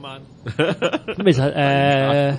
蚊。 咁其實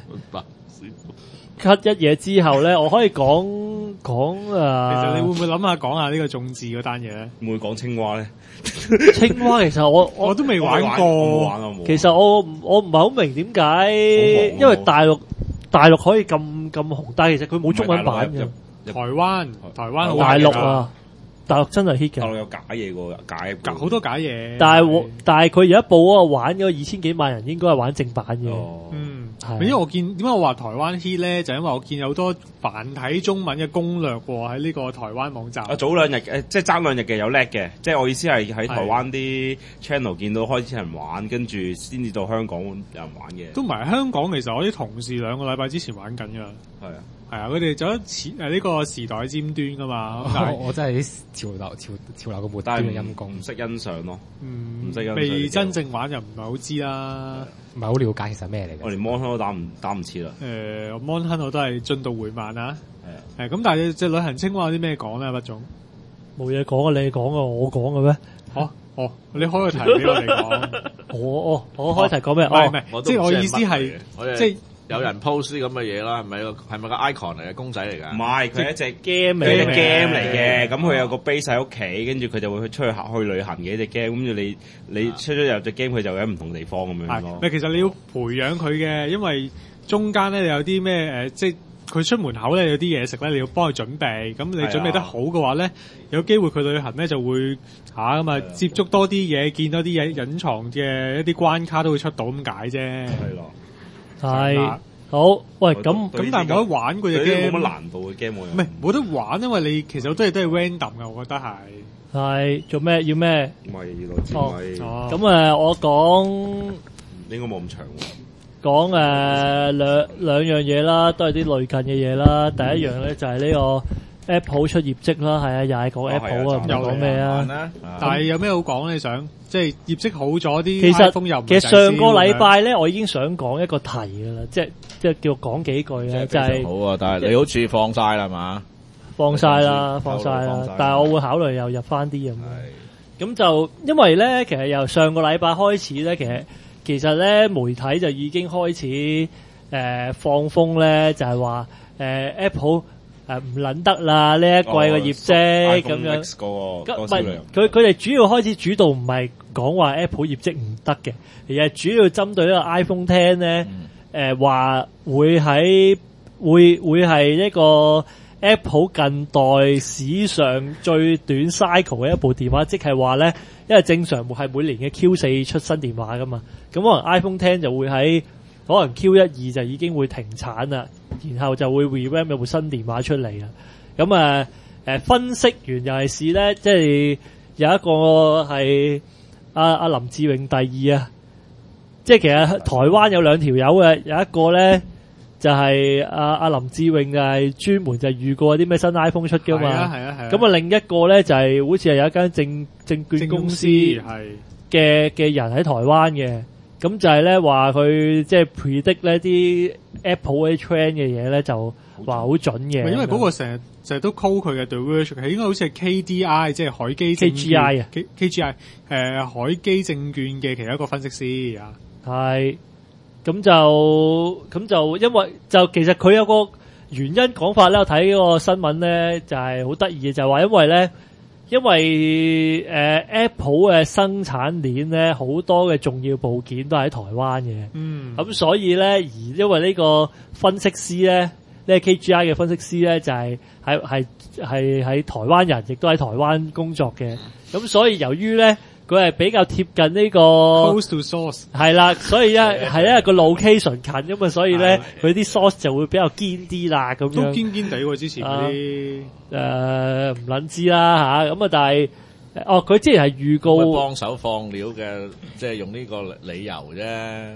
cut 一嘢之後咧，我可以講其實你會唔會諗下講下呢個眾志嗰單嘢咧？ 會唔會講青蛙咧？ 青蛙其實我都未玩過， 其實我唔係好明點解，因為大陸可以咁紅，但係其實佢冇中文版嘅。 台灣好大陸啊，大陸真係 hit 嘅。 大陸有假嘢喎，假好多假嘢。 但係佢有一部嗰個玩嗰個2000幾萬人，應該係玩正版嘅。 因為我見點解我話台灣 hit 咧，就因為我見有好多繁體中文嘅攻略喎喺呢個台灣網站。 早兩日即係爭2日嘅有叻嘅，即係我意思係喺台灣啲 channel 見到開始有人玩，跟住先至到香港有人玩嘅。 都唔係香港，其實我啲同事2個禮拜之前玩緊㗎。 係啊。 係啊，佢哋做咗呢個時代尖端噶嘛。 我真係啲潮流嘅末端嘅陰功， 唔識欣賞咯。唔識欣賞。 未真正玩就唔係好知啦。 唔係好了解其實咩嚟嘅。 我連 Mon 都打唔切啦。 Mon 我都係進度緩慢啊。係咁，但係隻旅行青蛙有啲咩講咧，畢總？ 冇嘢講啊，你講啊，我講嘅咩？ 你開個題俾我哋講。 我開題講咩？ 唔係，即係我意思係即係。 有人 post 啲咁嘅嘢啦，係咪個 icon 嚟嘅公仔嚟㗎？ 唔係，佢係一隻 game 嚟嘅。咁佢有個 base 喺屋企，跟住佢就會出去旅行嘅一隻 game。跟住你出咗入隻 game，佢就喺唔同地方咁樣咯。 其實你要培養佢嘅，因為中間咧有啲咩即係佢出門口咧有啲嘢食咧，你要幫佢準備。咁你準備得好嘅話咧，有機會佢旅行咧就會咁啊，接觸多啲嘢，見多啲嘢隱藏嘅一啲關卡都會出到咁解啫。 係咯。 係好，喂咁， 但係冇得玩嗰隻 game， 冇乜難度嘅 game， 唔係冇得玩，因為你其實好多嘢都係 random 嘅，我覺得係做咩要咩？ 唔係要攞咁我講應該冇咁長喎。 講兩樣嘢啦，都係啲類近嘅嘢啦。第一樣咧就係呢個 Apple 出業績啦，係啊，又係講 Apple 啊，唔講咩啊？ 但係有咩好講咧？想即係業績好咗啲， 其實上個禮拜咧，我已經想講一個題噶啦，即係叫講幾句咧，就係好啊！但係你好似放晒啦嘛？ 放晒啦，但係我會考慮又入翻啲咁。咁就因為咧，其實由上個禮拜開始咧，其實咧媒體就已經開始放風咧，就係話Apple。唔撚得啦！呢一季嘅業績咁樣，唔係佢哋主要開始主導唔係講話 Apple 業績唔得嘅，而係主要針對呢個 iPhone X 咧，話會係呢個 Apple 近代史上最短 cycle 嘅一部電話，即係話咧，因為正常係每年嘅 Q4 出新電話噶嘛，咁可能 iPhone X 就會喺可能 Q1、2就已經會停產啦，然後就會 revamp 有部新電話出嚟啦。咁分析完又係試咧，即係有一個係阿林志穎第二啊，即係其實台灣有2條友嘅，有一個咧就係阿林志穎就係專門就預過啲咩新 iPhone 出㗎嘛。係啊。咁另一個咧就係好似係有一間證券公司嘅人喺台灣嘅。咁就係咧話佢即係 predict 呢啲 Apple 嘅 trend 嘅嘢咧，就話好準嘅。 因為嗰個成日都 call 佢嘅 The Verge，係應該好似係 KDI，即係海基 KGI 啊 KGI 海基證券嘅其中一個分析師啊。 係咁就因為就其實佢有個原因講法咧，我睇嗰個新聞咧就係好得意嘅，就係話因為Apple 嘅生產鏈咧好多嘅重要部件都喺台灣嘅，咁所以咧而因為呢個分析師咧，呢個 KGI 嘅分析師咧就係喺台灣人，亦都喺台灣工作嘅，咁所以由於咧佢係比較貼近呢個 close to source 係啦，所以係個 location 近咁嘛，所以咧佢啲 source 就會比較堅啲啦，咁樣都堅地喎，之前嗰啲唔撚知啦嚇，咁啊但係佢之前係預告幫手放料嘅，即係用呢個理由啫，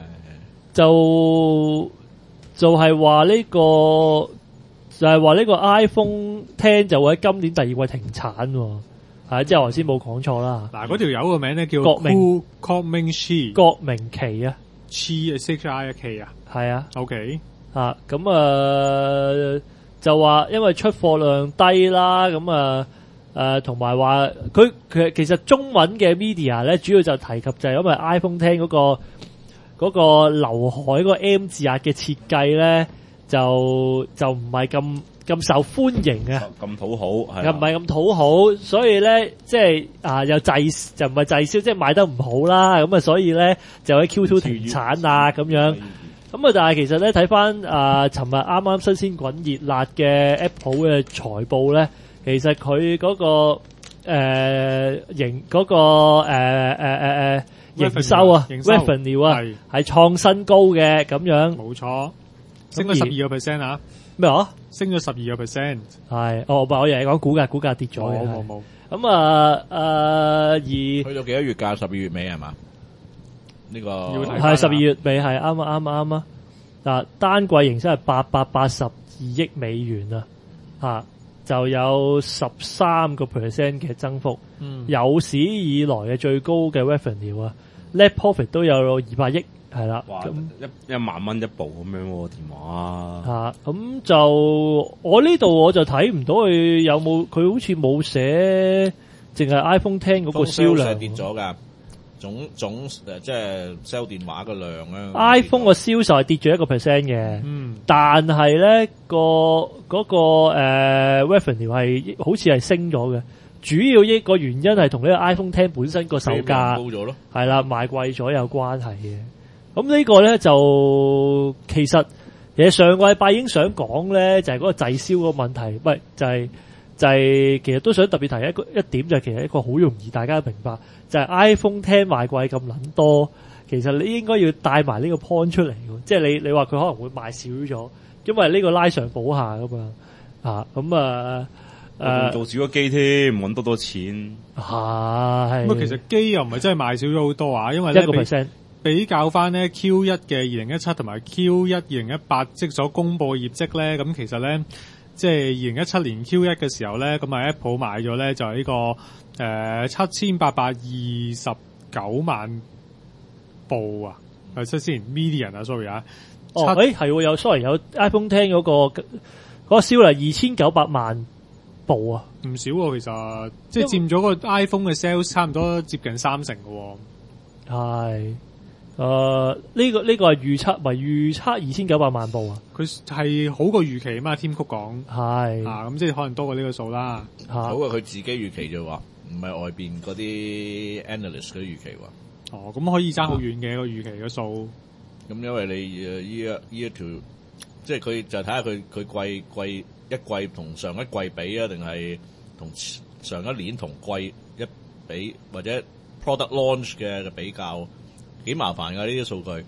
就係話呢個就係話呢個 iPhone X 就會喺今年第2季停產喎。即係我頭先冇講錯啦。 嗱，嗰條友個名咧叫郭明奇， 郭明奇啊 ，CHI 啊， 係啊 ，OK 咁就話因為出貨量低啦，咁同埋話佢其實中文嘅 media 咧主要就提及就係因為 iPhone X 嗰嗰個劉海嗰個 M 字壓嘅設計咧，就唔係咁受歡迎啊， 咁討好，係又唔係咁討好，所以咧即係又就唔係滯銷，即係賣得唔好啦。咁啊，所以咧就喺 Q2 停產啊咁樣。咁啊，但係其實咧睇翻尋日啱啱新鮮滾熱辣嘅 Apple 嘅財報咧，其實佢嗰個營收啊 revenue 啊係創新高嘅咁樣， 冇錯，升咗12% 啊！ 咩話？ 升咗12%， 係我以為講股價跌咗嘅， 冇。 咁而去到幾多月㗎？12月尾係嘛？呢個係12月尾係啱啊！嗱，單季營收係882億美元啊，就有13% 嘅增幅，有史以來嘅最高嘅 revenue 啊 ，net profit 都有200億，係啦，咁 1萬蚊一部咁樣喎電話。 咁就我呢度我就睇唔到佢有冇，佢好似冇寫，淨係 iPhone X 嗰個銷量跌咗㗎。總即係 sell 電話嘅量咧 ，iPhone 個銷售係跌咗1% 嘅，但係咧嗰個revenue 係好似係升咗嘅，主要一個原因係同呢個 iPhone X 本身個售價高咗咯， 係啦，賣貴咗有關係嘅。咁呢個咧就其實上個禮拜已經想講咧，就係嗰個滯銷個問題，唔係就係其實都想特別提一點，就係其實一個好容易大家明白，就係 iPhone X 賣貴咁撚多，其實你應該要帶埋呢個 point 出嚟嘅，即係你話佢可能會賣少咗，因為呢個拉上補下噶嘛， 做少咗機添，揾多錢。 係。 咁其實機又唔係真係賣少咗好多啊，因為咧 1% 比較翻咧 Q1 嘅2017同埋 Q1 2018即所公佈嘅業績咧，咁其實咧。即係2017年 Q1 嘅時候咧，咁啊 Apple 買咗咧就係呢個7829萬部啊，係先 million 啊 ，sorry 啊， 係有 sorry 有 iPhone X 嗰個銷量2900萬部啊， 唔少喎，其實即係佔咗個 iPhone 嘅 sales 差唔多接近30%嘅喎。 係。呢個係預測，咪預測2900萬部啊？ 佢係好過預期啊嘛，Tim Cook 講係咁即係可能多過呢個數啦。 好過佢自己預期啫喎，唔係外邊嗰啲 analyst 嗰啲預期喎。 咁可以爭好遠嘅個預期嘅數。 咁因為你呢一條，即係佢就睇下佢貴一季同上一季比啊，定係同上一年同季一比，或者 product launch 嘅比較。幾麻煩㗎呢啲數據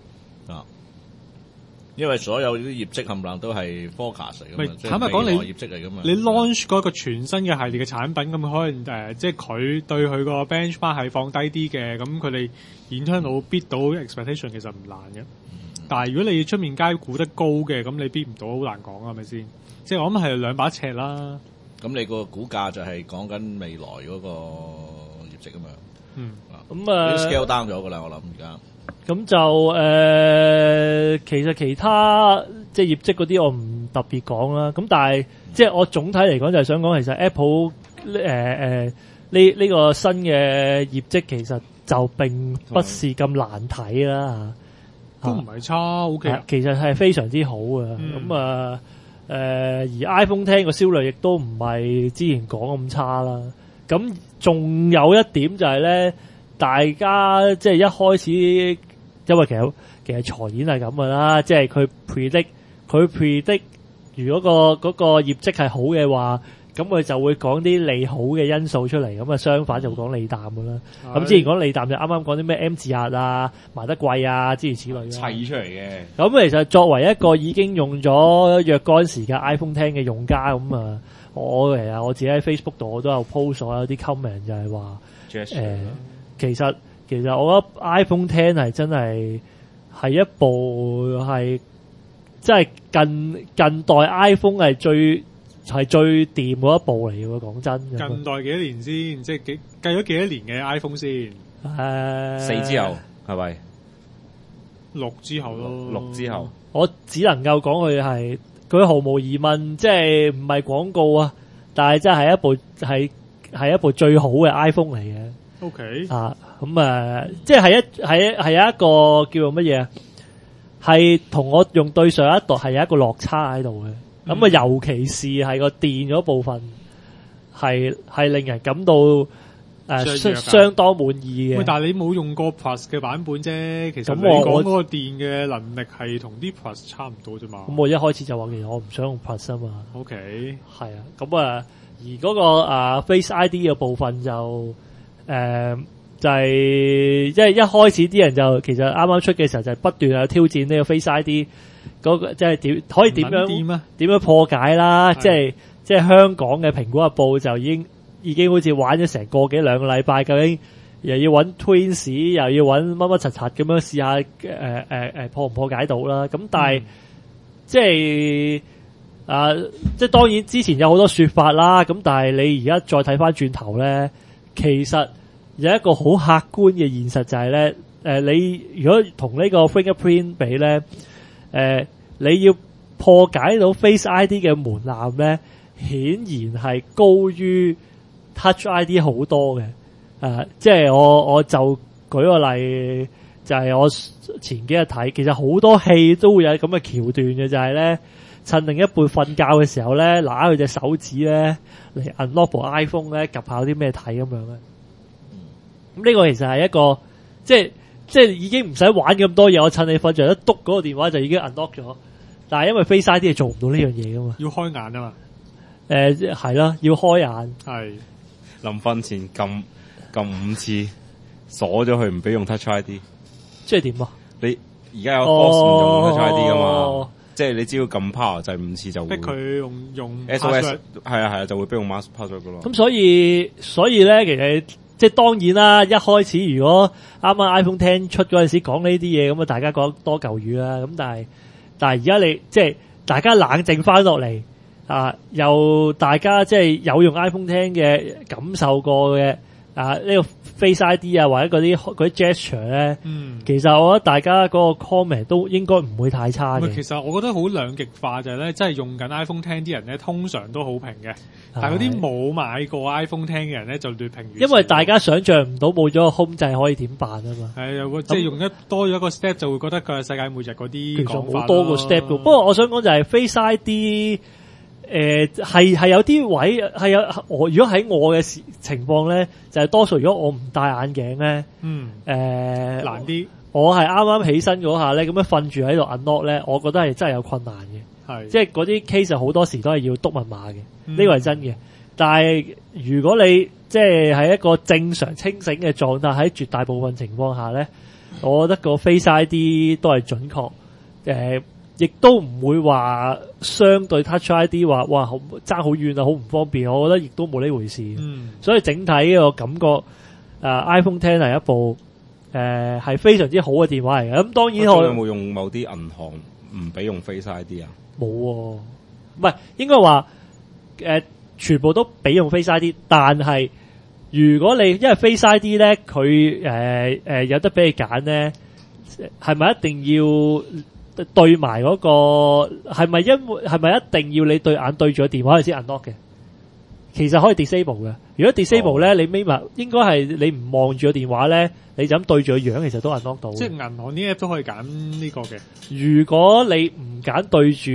因為所有啲業績冚唪唥都係 forecast 嚟㗎嘛， 坦白講你業績嚟㗎嘛。 你 launch 嗰個全新嘅系列嘅產品，咁可能即係佢對佢個 benchmark 係放低啲嘅，咁佢哋internal bid 到 expectation 其實唔難嘅。但係如果你出面街估得高嘅，咁你 bid 唔到好難講啊，係咪先？即係我諗係兩把尺啦。 咁你個股價就係講緊未來嗰個業績啊嘛。 咁 scale down 咗㗎啦，我諗而家。 咁就其實其他即係業績嗰啲我唔特別講啦。咁但係即係我總體嚟講就係想講，其實 Apple 呢個新嘅業績其實就並不是咁難睇啦。 都唔係差 ，OK。 其實係非常之好嘅。咁而 iPhone X 個銷量亦都唔係之前講咁差啦。咁仲有一點就係咧，大家即係一開始，因為其實財演係咁噶啦，即係佢 predict 如果嗰個業績係好嘅話，咁佢就會講啲利好嘅因素出嚟，咁啊相反就會講利淡噶啦。咁之前講利淡就啱啱講啲咩 M 字壓啊、賣得貴啊諸如此類砌出嚟嘅。 咁其實作為一個已經用咗若干時間 iPhone X 嘅用家，咁啊〜我自己喺 Facebook 度我都有 post 咗有啲 comment 就係話其實我覺得 iPhone X 係真係一部係即係近代 iPhone 係最掂嗰一部嚟嘅喎，講真。近代幾多年先？即係計咗幾多年嘅 iPhone 先 ？4之後係咪 ？6之後咯。 6之後， 我只能夠講佢毫無疑問，即係唔係廣告啊，但係真係一部最好嘅 iPhone 嚟嘅。 OK 即係有一個叫做乜嘢係同我用對上一代係有一個落差喺度嘅。咁尤其是係個電嗰部分係令人感到相當滿意嘅。 但係你冇用過 Plus 嘅版本啫，其實你講嗰個電嘅能力係同啲 Plus 差唔多啫嘛。 咁我一開始就話其實我唔想用 Plus 啊嘛。 OK， 係啊，咁而嗰個Face ID 嘅部分就就係即係一開始啲人就其實啱啱出嘅時候就係不斷去挑戰呢個 Face ID 嗰個，即係可以點樣破解啦？即係香港嘅蘋果日報就已經好似玩咗成個幾兩個禮拜，究竟又要揾 Twins 又要揾乜乜柒柒咁樣試下破唔破解到啦？咁但係即係即係當然之前有好多說法啦，咁但係你而家再睇翻轉頭咧，其實有一個好客觀嘅現實就係咧，你如果同呢個 fingerprint 比咧，你要破解到 Face ID 嘅門檻咧，顯然係高於 Touch ID 好多嘅。即係我就舉個例，就係我前幾日睇，其實好多戲都會有咁嘅橋段嘅，就係咧趁另一半瞓覺嘅時候咧，拿佢隻手指咧嚟 unlock 部 iPhone 咧，及下啲咩睇咁樣咧。咁呢個其實係一個即係已經唔使玩咁多嘢，我趁你瞓着一篤嗰個電話就已經 unlock 咗。但係因為 Face ID 係做唔到呢樣嘢噶嘛， 要開眼啊嘛。 係啦，要開眼。係臨瞓前撳5次，鎖咗佢唔俾用 Touch ID。 即係點啊？ 你而家有 force 唔用 Touch ID 噶嘛？即係你只要撳 power 就係5次就會逼佢用 SOS。係啊，就會俾用 mask password 噶咯。 咁所以咧，其實即係當然啦。一開始如果啱啱 iPhone X 出嗰陣時講呢啲嘢，咁啊大家講多嚿魚啦。咁但係而家你即係大家冷靜翻落嚟又大家即係有用 iPhone X 嘅感受過嘅呢個 Face ID 或者嗰啲 gesture 咧，其實我覺得大家嗰個 comment 都應該唔會太差嘅。 其實我覺得好兩極化就係咧，真係用緊 iPhone X 啲人咧，通常都好評嘅，但係嗰啲冇買過 iPhone X 嘅人咧就劣評如潮。 因為大家想象唔到冇咗個控制可以點辦啊嘛。 係有個即係用多咗一個 step 就會覺得佢係世界末日嗰啲講法。 好多個 step 嘅，不過我想講就係 Face ID。係有啲位係有我如果喺我嘅情況咧，就係多數如果我唔戴眼鏡咧， 難啲。 我係啱啱起身嗰下咧，咁樣瞓住喺度 unlock 咧，我覺得係真係有困難嘅。係即係嗰啲 case 好多時都係要篤密碼嘅，呢個係真嘅。但係如果你即係喺一個正常清醒嘅狀態，喺絕大部分情況下咧，我覺得個 Face ID 都係準確。亦都唔會話相對 Touch ID 話哇爭好遠啊，好唔方便。我覺得亦都冇呢回事。所以整體個感覺iPhone X 係一部係非常之好嘅電話嚟嘅。咁當然我有冇用某啲銀行唔俾用 Face ID 啊？ 冇，唔係應該話全部都俾用 Face ID， 但係如果你因為 Face ID 咧，佢有得俾你揀咧，係咪一定要？對埋嗰個係咪一定要你對眼對住個電話先 unlock 嘅？其實可以 disable 嘅。如果 disable 咧，你眯埋應該係你唔望住個電話咧，你就咁對住個樣，其實都 unlock 到。 即係銀行啲 app 都可以揀呢個嘅。 如果你唔揀對住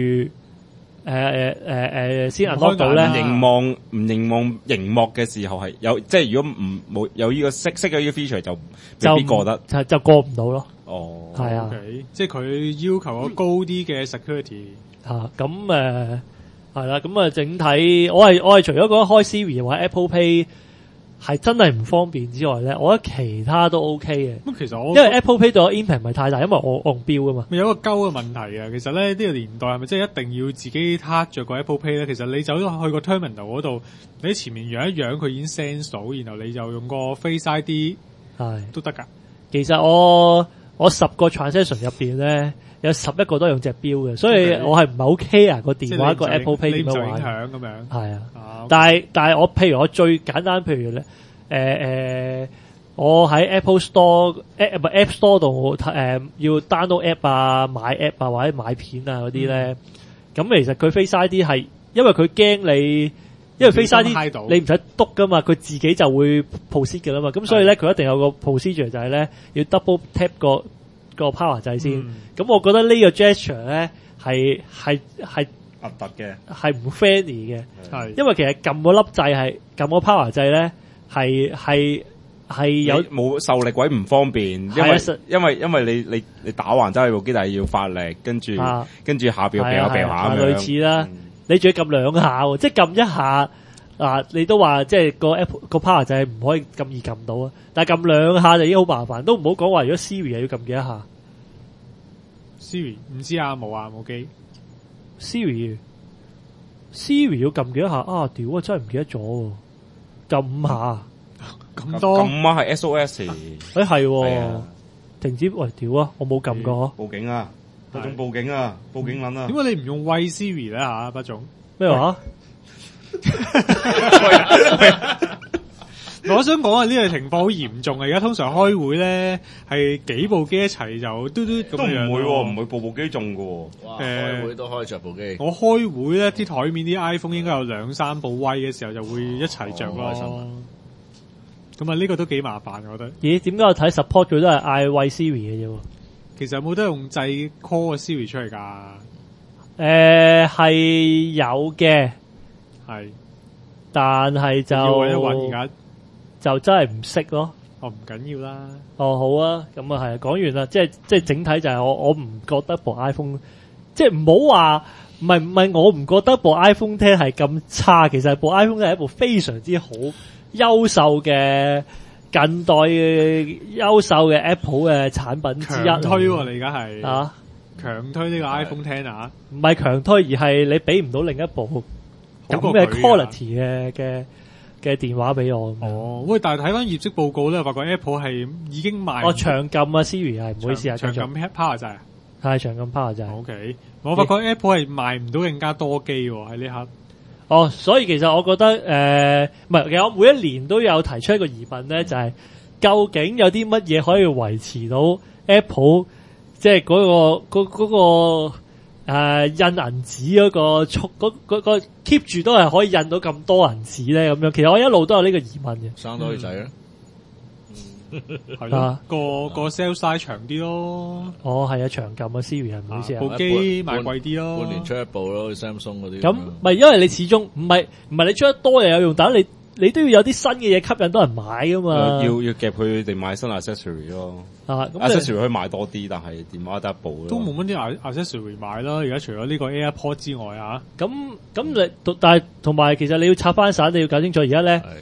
先 unlock 到咧， 唔凝望熒幕嘅時候係有，即係如果冇有呢個熄咗呢個 feature 就未必過得， 就過唔到咯。 哦， 係啊， okay，即係佢要求個高啲嘅 security 咁係啦，咁整體我係除咗覺得開 Siri 或者 Apple Pay 係真係唔方便之外咧，我覺得其他都 OK 嘅。 咁其實因為 Apple Pay 對我 impact 唔係太大，因為我用錶噶嘛。 有一個鳩嘅問題啊，其實咧呢個年代係咪真係一定要自己撻着個 Apple Pay 咧？其實你走咗去個 terminal 嗰度，你喺前面揚一揚，佢已經 sense 到，然後你就用個 Face ID 都得㗎。 其實我10個 transaction 入邊咧，有11個都係用隻錶嘅，所以我係唔係好 care 個電話個 Apple Pay 點樣玩。 影響咁樣。係啊， 但係我譬如我最簡單，譬如咧，我喺 Apple Store App Store 度要 download app 啊、買 app 啊或者買片啊嗰啲咧，咁其實佢 Face ID 係因為佢驚你。因為 Face ID 你唔使篤噶嘛，佢自己就會 proceed 嘅啦嘛，咁所以咧佢一定有個 procedure 就係咧要 double tap 個個 power 掣先。咁我覺得呢個 gesture 咧係核突嘅， 係唔 friendly 嘅， 係因為其實撳個粒掣係撳個 power 掣咧係有冇受力位唔方便，因為你打橫揸起部機，但係要發力，跟住下邊又掉下咁樣， 類似啦。你仲要撳兩下喎，即係撳一下你都話即係個 Apple 個 power 掣唔可以咁易撳到啊，但係撳兩下就已經好麻煩，都唔好講話如果 Siri 又要撳幾多下。 Siri 唔知啊，冇機。 Siri 要撳幾多下啊？屌啊，真係唔記得咗喎，撳5下。 咁多咁啊係 SOS， 係停止喂屌啊！我冇撳過， 報警啊！不總報警啊！報警撚啊！ 點解你唔用喂 Siri 咧嚇？不總咩話？ 我想講啊，呢個情況好嚴重啊！而家通常開會咧係幾部機一齊就嘟嘟咁樣， 都唔會喎，唔會部機中㗎喎。 開會都開着部機。 我開會咧，啲台面啲 iPhone 應該有2-3部威嘅時候就會一齊着咯。咁啊，呢個都幾麻煩，我覺得。 咦？點解我睇 support 佢都係嗌喂 Siri 嘅啫？ 其實有冇得用掣 call 個 Siri 出嚟㗎？ 係有嘅， 係， 但係就要揾一揾而家就真係唔識咯。 唔緊要啦。 好啊，咁啊係講完啦，即係整體就係我唔覺得部 iPhone，即係唔好話唔係我唔覺得部 iPhone X 係咁差，其實部 iPhone X 係一部非常之好優秀嘅近代優秀嘅 Apple 嘅產品之一。 強推喎，你而家係啊， 強推呢個 iPhone X 啊？唔係強推，而係你俾唔到另一部咁嘅 quality 嘅電話俾我。 喂！但係睇翻業績報告咧，發覺 Apple 係已經賣長撳啊 Siri 係唔好意思啊， 長撳 Power 掣啊， 係長撳 Power 掣。 OK， 我發覺 Apple 係賣唔到更加多機喎喺呢刻。 所以其實我覺得唔係，其實我每一年都有提出一個疑問咧，就係究竟有啲乜嘢可以維持到 Apple 即係嗰個印銀紙嗰個速嗰個 keep 住都係可以印到咁多銀紙咧咁樣。其實我一路都有呢個疑問嘅。 生多女仔咧， 係咯，個 sales size 長啲咯。 係啊，長撳啊 Siri 係唔好意思啊， 部機賣貴啲咯， 半年出一部咯，好似 Samsung 嗰啲。 咁唔係因為你始終唔係你出得多又有用，但係你都要有啲新嘅嘢吸引到人買噶嘛。 要夾佢哋買新 accessory 咯。accessory 可以買多啲，但係電話得一部咯。都冇乜啲 accessory 買啦。而家除咗呢個 AirPod 之外啊， 咁你但係同埋其實你要拆翻散，你要搞清楚而家咧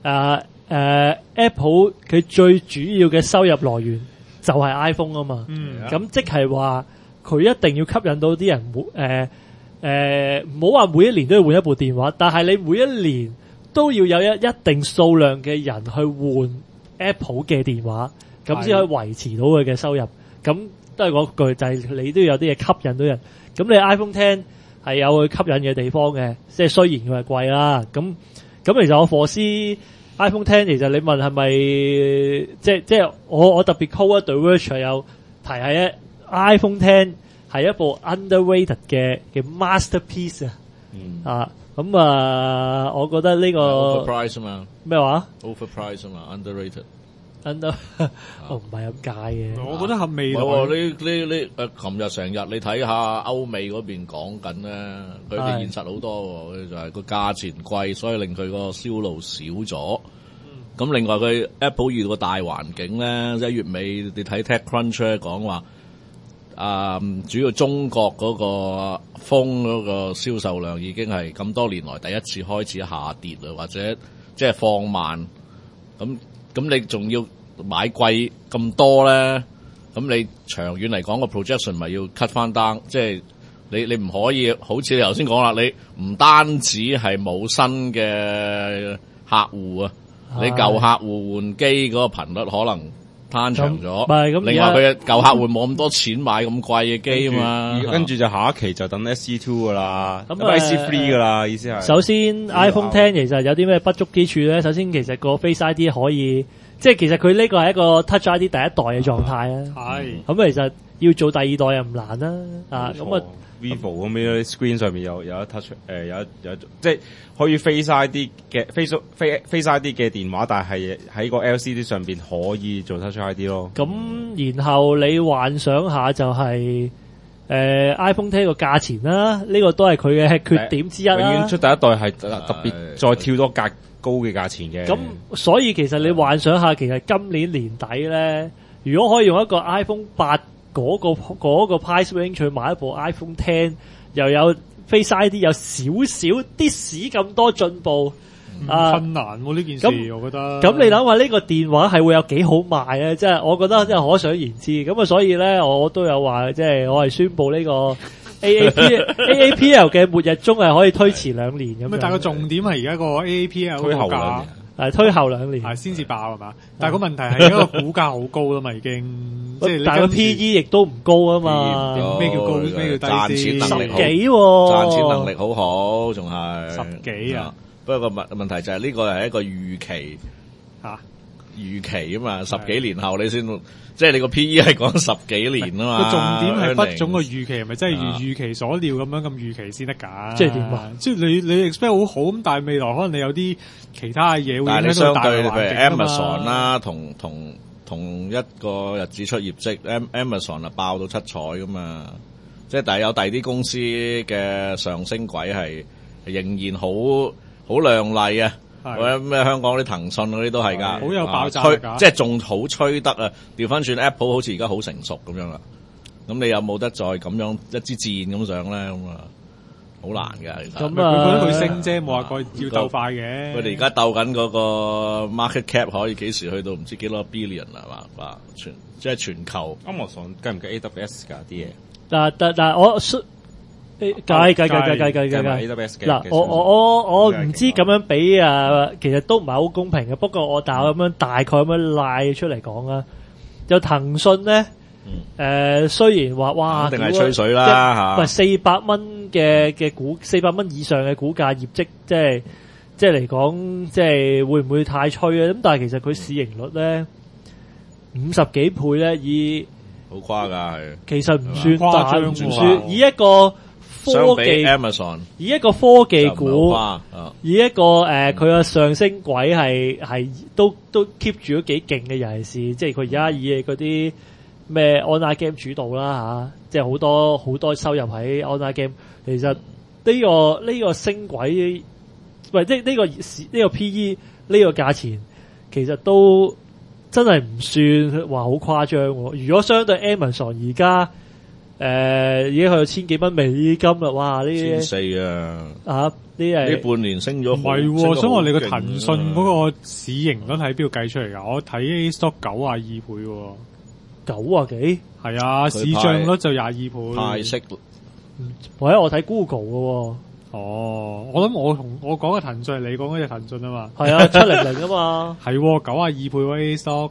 Apple 佢最主要嘅收入來源就係 iPhone 啊嘛。咁即係話佢一定要吸引到啲人唔好話每一年都要換一部電話，但係你每一年都要有一定數量嘅人去換 Apple 嘅電話，咁先可以維持到佢嘅收入。咁都係嗰句，就係你都要有啲嘢吸引到人。咁你 iPhone X 係有佢吸引嘅地方嘅，即係雖然佢係貴啦。咁其實我貨司 iPhone X 其實你問係咪即係我特別 call The Verge 有提係 iPhone X 係一部 underrated 嘅 masterpiece 啊。咁我覺得呢個 overprice 啊嘛。 咩話 ？overprice 啊嘛 ，underrated。 唔係咁解嘅。 我覺得係未來。 呢琴日成日你睇下歐美嗰邊講緊咧，佢哋現實好多喎，就係個價錢貴，所以令佢個銷路少咗。咁另外佢 Apple 遇到個大環境咧，1月尾你睇 TechCrunch 咧講話，主要中國嗰個風嗰個銷售量已經係咁多年來第一次開始下跌啦，或者即係放慢。咁你仲要買貴咁多咧？咁你長遠嚟講個 projection 咪要 cut 翻單，即係你唔可以好似你頭先講啦，你唔單止係冇新嘅客戶啊，你舊客戶換機嗰個頻率可能攤長咗。另外佢嘅舊客戶冇咁多錢買咁貴嘅機啊嘛， 跟住就下一期就等 SE2 噶啦，SE3 噶啦，意思係。 首先 iPhone X 其實有啲咩不足之處咧？首先其實個 Face ID 可以。即係其實佢呢個係一個 Touch ID 第一代嘅狀態啊。係。咁其實要做第二代又唔難啦。啊，咁啊 Vivo 咁樣 screen 上面有一 touch 有即係可以 Face ID 嘅 Face ID 嘅電話，但係喺個 LCD 上邊可以做 touch ID 咯。 咁然後你幻想下就係、iPhone X 個價錢啦，呢個都係佢嘅缺點之一啦。 永遠出第一代係特別再跳多格高嘅價錢嘅。 咁所以其實你幻想下，其實今年年底咧，如果可以用一個 iPhone 8嗰個 price range 去買一部 iPhone X，又有 Face ID 有少少啲屎咁多進步。 困難喎呢件事，我覺得。 咁你諗下呢個電話係會有幾好賣咧？即係我覺得真係可想而知。咁啊，所以咧我都有話，即係我係宣布呢個 AAPL 嘅末日鐘係可以推遲2年咁樣。 但係個重點係而家個 AAPL 推後個價係推後2年， 係先至爆係嘛？但係個問題係而家個股價好高啦嘛，已經。即係但係個 PE 亦都唔高啊嘛。 咩叫高？咩叫賺低先？ 錢能力好 10幾喎， 賺錢能力好好，仲係 10幾啊！ 不過個問題就係呢個係一個預期嚇預期啊嘛，10幾年後你先即係你個 PE 係講10幾年啊嘛。 個重點係 earnings 不總個預期係咪真係如預期所料咁樣咁預期先得㗎？ 即係點啊？ 即係你 expect 好好咁，但係未來可能你有啲其他嘅嘢會但係你影響到大相對譬如環境㗎嘛 Amazon 啦，同一個日子出業績，Amazon 啊爆到七彩噶嘛，即係但係有第二啲公司嘅上升軌係仍然好亮麗啊！或者咩香港啲騰訊嗰啲都係㗎， 好有爆炸力㗎， 即係仲好吹得啊！調翻轉 Apple 好似而家好成熟咁樣啦，咁你有冇得再咁樣一支箭咁上咧？咁啊，好難㗎其實。 咁佢覺得佢啊， 升啫，冇話過要鬥快嘅。 佢哋而家鬥緊嗰個 market cap 可以幾時去到唔知幾多 billion 啦嘛？即係全球。 Amazon 計唔計 AWS 㗎啲嘢？ 但我計 AWS 嗱，我唔知咁樣比啊，其實都唔係好公平嘅。不過我咁樣大概咁樣賴出嚟講啦，就騰訊咧，雖然話哇， 定係吹水啦嚇， 喂400蚊嘅股，400蚊以上嘅股價業績，即係嚟講，即係會唔會太吹啊？咁但係其實佢市盈率咧50幾倍咧，以好誇㗎係。 其實唔算誇張大，唔喎算以一個科技 Amazon 以一個科技股， 啊以一個佢嘅上升軌係都 keep 住咗幾勁嘅，尤其是即係佢而家以嗰啲咩 online game 主導啦嚇，即係好多收入喺 online game。其實呢個升軌，喂，即係呢個 PE 呢個價錢，其實都真係唔算話好誇張喎。如果相對 Amazon 而家已經去到千幾蚊美金啦，哇！呢啲 1400啊， 呢係呢半年升咗唔係喎，所以話你個騰訊嗰個個市盈率喺邊度計出嚟㗎？我睇 A stock 92倍喎。 90幾， 係啊，市賬率就22倍。 派息， 或者我睇 Google 嘅喎。 哦，我諗我講嘅騰訊係你講嗰隻騰訊啊嘛。 係啊，700啊嘛。 係92倍喎 A stock。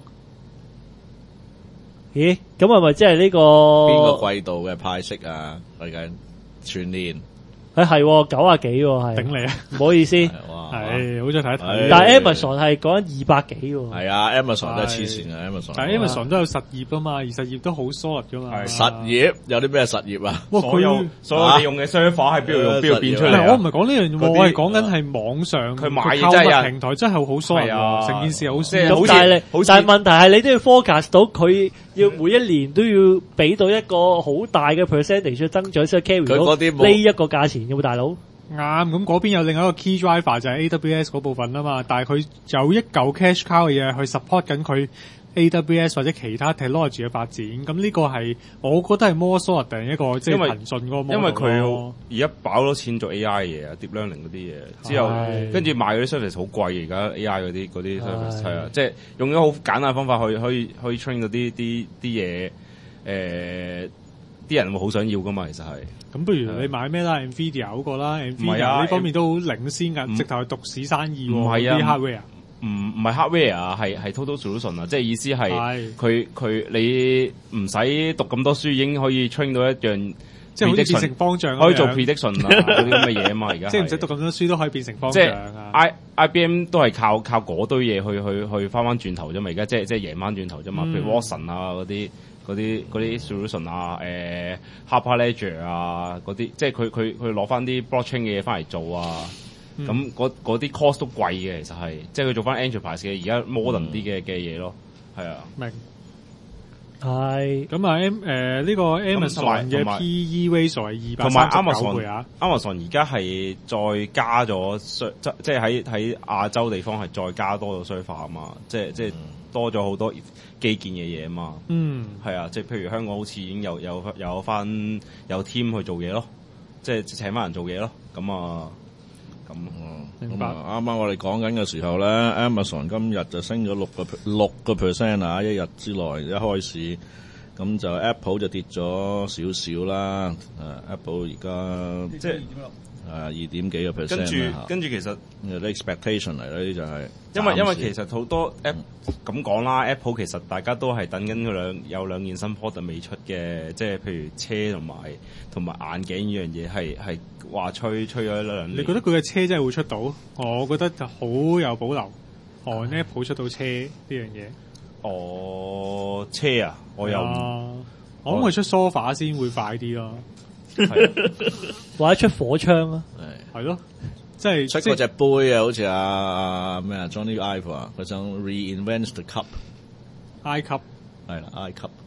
咦？咁係咪即係呢個邊個季度嘅派息啊？嚟緊全年係90幾喎，係頂你啊！ 唔好意思。 係好想睇一睇。 但係 Amazon 係講緊200幾喎。 係啊，Amazon 真係黐線啊，Amazon。 但係 Amazon 都有實業啊嘛，而實業都好 solid 噶嘛。 實業有啲咩實業啊？ 哇！ 所有你用嘅 server 喺邊度變出嚟啊？ 我唔係講呢樣嘢，我係講緊係網上佢買嘢購物真係平台真係好 solid 喎，成件事好即係 solid。 但係問題係你都要 forecast 到佢要每一年都要俾到一個好大嘅 percentage 增長先 carry 到呢一個價錢嘅喎，大佬。 啱，咁嗰邊有另外一個 key driver 就係 AWS 嗰部分啊嘛，但係佢有一嚿 cash cow 嘅嘢去 support 緊佢 AWS 或者其他 technology 嘅發展，咁呢個係我覺得係 more solid 定一個即係騰訊嗰個 model。 因為佢而家飽咗錢做 AI 嘢啊，deep learning 嗰啲嘢，之後跟住賣嗰啲 service 好貴，而家 AI 嗰啲 service 係啊，即係用咗好簡單嘅方法可以 train 到啲嘢，啲人會好想要噶嘛，其實係。咁不如你買咩啦 ？Nvidia 嗰個啦，Nvidia 呢方面都好領先㗎，直頭係獨市生意喎。 唔係啊， 啲 hardware 唔係 hardware 啊，係 total solution 啊，即係意思係佢你唔使讀咁多書已經可以 train 到一樣， 即係好似變成方丈可以做 prediction 啊嗰啲咁嘅嘢啊嘛，而家即係唔使讀咁多書都可以變成方丈啊。 IBM 都係靠嗰堆嘢去翻轉頭啫嘛，而家即係贏翻轉頭啫嘛，譬如 Watson 啊嗰啲啲 solution 啊，Hyperledger 啊嗰啲，即係佢攞翻啲 blockchain 嘅嘢翻嚟做啊。咁嗰啲 cost 都貴嘅，其實係，即係佢做翻 enterprise 嘅而家 modern 啲嘅嘢咯，係啊。 明。 係。 咁啊呢個 Amazon 嘅 PE ratio 係239倍啊。 Amazon 而家係再加咗即係喺亞洲地方係再加多咗 server 啊嘛，即係多咗好多基建嘅嘢啊嘛。係啊，即係譬如香港好似已經有翻有 team 去做嘢咯，即係請翻人做嘢咯。咁啊。 明白。 啱啱我哋講緊嘅時候咧 ，Amazon 今日就升咗6個 percent 啊！一日之內一開市，咁就 Apple 就跌咗少少啦。Apple 而家即係 2.幾個 percent 跟住其實啲 expectation 嚟啦，呢就係因為其實好多 App 咁講啦 ，Apple 其實大家都係等緊有兩件新 product 未出嘅，即係譬如車同埋眼鏡呢樣嘢係話吹咗一兩年。 你覺得佢嘅車真係會出到？我覺得就好有保留。Apple 出到車呢樣嘢。 車啊，我又我諗佢出 sofa 先會快啲咯。 或者出火槍啊， 係咯，即係出嗰隻杯啊，好似咩啊 Johnny Ive 啊，佢想 reinvent the cup，I cup 係啦 ，I cup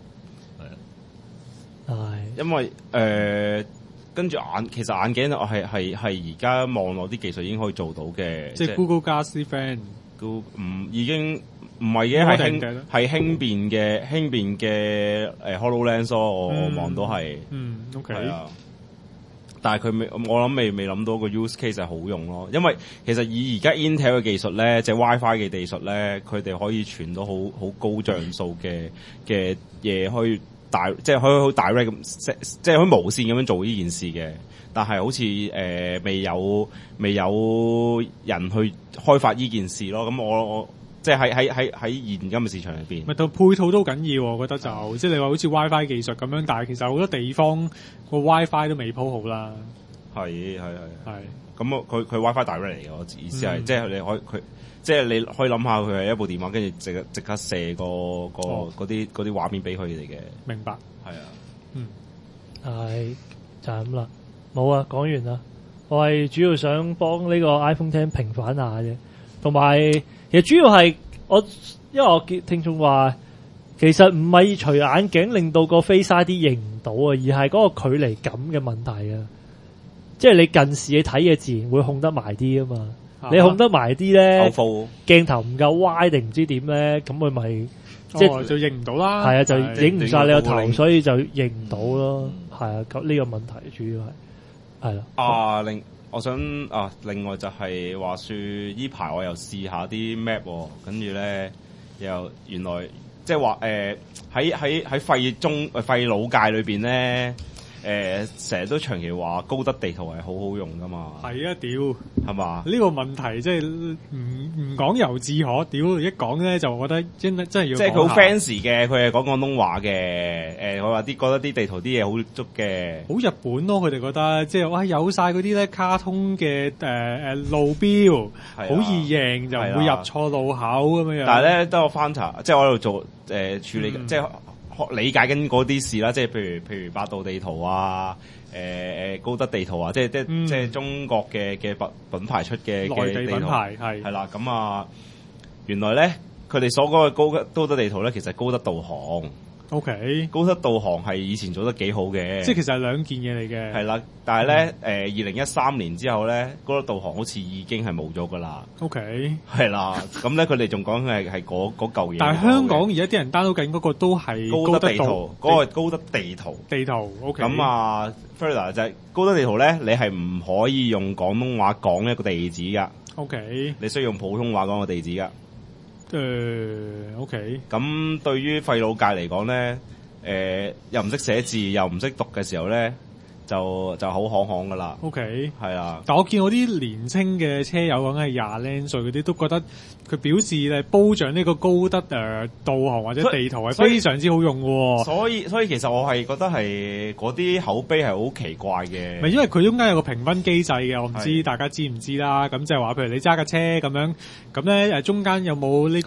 係， 因為跟住其實眼鏡係而家望落啲技術已經可以做到嘅， 即係 Google Glass 啲 friend， 已經唔係嘅，係輕便嘅HoloLens 咯，我望到係 ，OK， 係啊。但係我諗未諗到個 use case 係好用咯，因為其實以而家 Intel 嘅技術咧，即係 WiFi 嘅技術咧，佢哋可以傳到好高像素嘅嘢，可以即係可以好 direct 咁，即係可以無線咁樣做呢件事嘅。但係好似未有人去開發呢件事咯。咁我即係喺現今嘅市場入邊， 咪到配套都緊要，我覺得就即係你話好似 WiFi 技術咁樣，但係其實好多地方個 WiFi 都未鋪好啦。係。 咁佢 WiFi direct 嚟嘅，我意思係，即係你可以即係你可以諗下佢係一部電話，跟住即刻射嗰啲畫面俾佢哋嘅。 明白。 係啊。 係就係咁啦，冇啊，講完啦。我係主要想幫呢個 iPhone X 平反下啫，同埋。其實主要係因為我見聽眾話，其實唔係除眼鏡令到個 Face ID 認唔到啊，而係嗰個距離感嘅問題啊。即係你近視你睇嘢自然會控得埋啲啊嘛。你控得埋啲咧，鏡頭唔夠歪定唔知點咧，咁佢咪即係就認唔到啦。係啊，就影唔晒你個頭，所以就認唔到咯。係啊，咁呢個問題主要係啦。 我想另外就係話說，依排我又試下啲 map，跟住咧又原來即係話喺廢腦界裏邊咧，成日都長期話高德地圖係好好用噶嘛。係啊，屌係嘛？呢個問題即係唔講猶自可，屌一講咧就覺得真係要。即係佢好 fancy 嘅，佢係講廣東話嘅。佢話覺得啲地圖啲嘢好足嘅，好日本咯。佢哋覺得即係哇有晒嗰啲咧卡通嘅路標，好易認，就唔會入錯路口咁樣樣。但係咧，得我翻查，即係我喺度做處理，即係理解緊嗰啲事啦。即係譬如百度地圖啊。高德地圖啊，即係中國嘅品牌出嘅內地品牌係啦，咁啊，原來咧佢哋所講嘅高德地圖咧，其實係高德導航。OK， 高德導航係以前做得幾好嘅，即係其實係兩件嘢嚟嘅。係啦，但係咧2013年之後咧，高德導航好似已經係冇咗噶啦。OK， 係啦，咁咧佢哋仲講係嗰嚿嘢。但係香港而家啲人 download 緊嗰個都係高德地圖，嗰個係高德地圖。地圖 OK。咁啊 Further 就係高德地圖咧，你係唔可以用廣東話講一個地址噶。OK， 你需要用普通話講個地址噶。OK。咁對於廢腦界嚟講咧，又唔識寫字又唔識讀嘅時候咧，就好行噶啦。OK， 係啊。但我見我啲年青嘅車友講係廿零歲嗰啲，都覺得佢表示咧褒獎呢個高德導航或者地圖係非常之好用喎。所以其實我係覺得係嗰啲口碑係好奇怪嘅。咪因為佢中間有個評分機制嘅，我唔知大家知唔知啦。咁即係話，譬如你揸架車咁樣，咁咧中間有冇呢個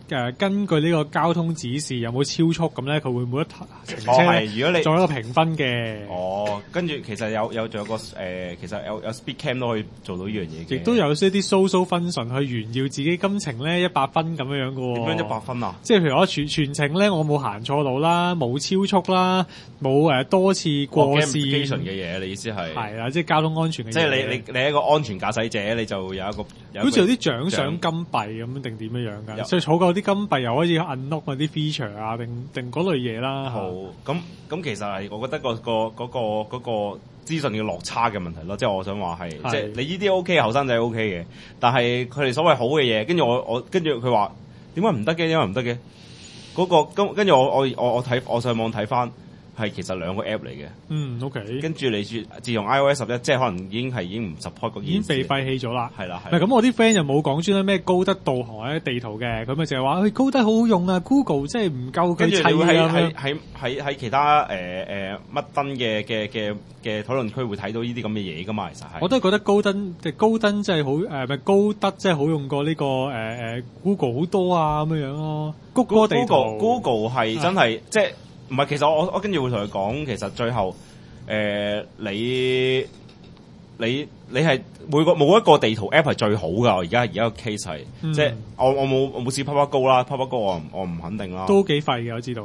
根據呢個交通指示有冇超速咁咧，佢會每一程車如果你做一個評分嘅。 跟住其實仲有個其實有 speed cam 都可以做到呢樣嘢嘅。 亦都有一啲 social function 去炫耀自己今程咧100分咁樣嘅喎。 點樣100分啊？ 即係譬如我全程咧，我冇行錯路啦，冇超速啦，冇多次過線嘅嘢，你意思係？ 係啦，即係交通安全嘅嘢。 即係你係一個安全駕駛者，你就有一個好似有啲獎賞金幣咁定點樣㗎？所以儲夠啲金幣又可以 unlock 嗰啲 feature 啊，定嗰類嘢啦。 好，咁其實係我覺得嗰個資訊嘅落差嘅問題咯，即係我想話係，即係你呢啲 OK 後生仔 OK 嘅，但係佢哋所謂好嘅嘢，跟住跟住佢話點解唔得嘅？點解唔得嘅？跟住我上網睇翻。係其實兩個 app 嚟嘅 ，OK。跟住你自從 iOS 11，即係可能已經唔 support 嗰件事， 已經被廢棄咗啦。 係啦， 咁我啲 friend 又冇講專登咩高德導航或者地圖嘅，佢咪淨係話高德好好用啊 ，Google 即係唔夠佢砌啊。 喺其他乜燈嘅討論區會睇到呢啲咁嘅嘢噶嘛，其實係。我都係覺得高登真係好咪高德真係好用過呢個Google 好多啊咁樣咯。Google 係真係即係。唔係，其實我跟住會同佢講，其實最後你係冇一個地圖 app 係最好噶。而家個 case 係，即係我冇試 PapaGo 啦，PapaGo 我唔肯定啦。 都幾廢嘅，我知道。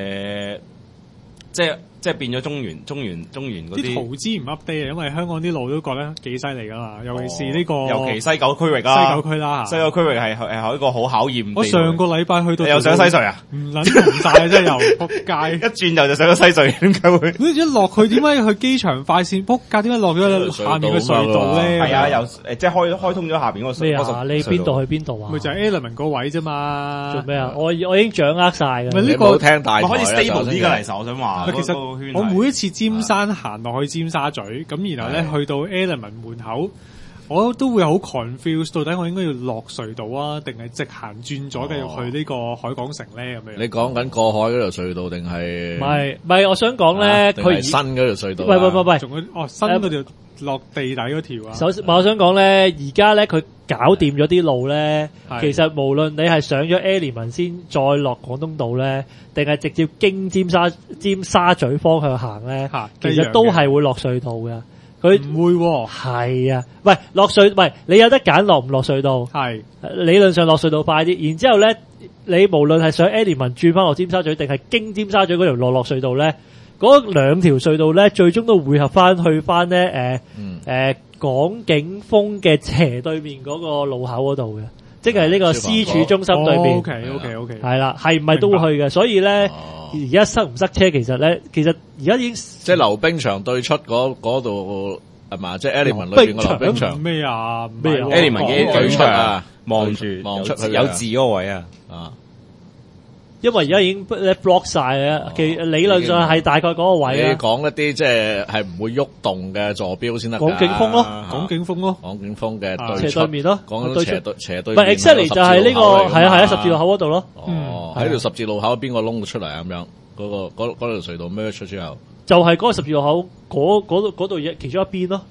即係變咗中原嗰啲圖資唔 update 啊，因為香港啲路都覺得幾犀利噶嘛，尤其是呢個尤其西九區域啊， 西九區啦， 西九區域係一個好考驗。 我上個禮拜去到又上西隧啊， 唔撚同晒真係又仆街， 一轉就上咗西隧，點解會？ 一落去點解去機場快線仆街？點解落咗下面嘅隧道咧？ 係啊，又即係開通咗下邊嗰個咩啊？你邊度去邊度啊？ 咪就係 Element 個位啫嘛。 做咩啊？我已經掌握晒嘅。 咪呢個聽大台可以 stable 啲㗎，其實我想話。 其實我每一次尖山行落去尖沙咀，咁然後咧去到 Element 門口，我都會好 confused，到底我應該要落隧道啊，定係直行轉左繼續去呢個海港城咧咁樣？ 你講緊過海嗰條隧道定係？ 唔係，我想講咧，佢新嗰條隧道。 喂， 仲新嗰條落地底嗰條啊！ 首先，我想講咧，而家咧佢搞掂咗啲路咧，其實無論你係上咗 Element 先再落廣東道咧，定係直接經尖沙咀方向行咧，其實都係會落隧道嘅。佢唔會喎。 係啊，喂，你有得揀落唔落隧道？係理論上落隧道快啲，然之後咧，你無論係上 Element 轉翻落尖沙咀，定係經尖沙咀嗰條路落隧道咧，嗰兩條隧道咧，最終都匯合翻去翻咧港景峰嘅斜對面嗰個路口嗰度嘅，即係呢個私儲中心對面。 OK， 係啦，係唔係都會去嘅？所以咧，而家塞唔塞車，其實而家已經即係溜冰場對出嗰度係嘛？即係 Element 裏邊個溜冰場咩啊 ？Element 嘅對出啊，望出去有字嗰個位啊。 因為而家已經 block 晒啦，其實理論上係大概嗰個位啊。 你講一啲即係唔會喐動嘅坐標先得。 港景峰咯， 港景峰嘅對斜對面咯， 講緊斜對面。唔係 exactly 就係呢個係啊十字路口嗰度咯。 喺條十字路口邊個窿出嚟咁樣？嗰條隧道咩出之後？ 就係嗰個十字路口嗰度其中一邊咯。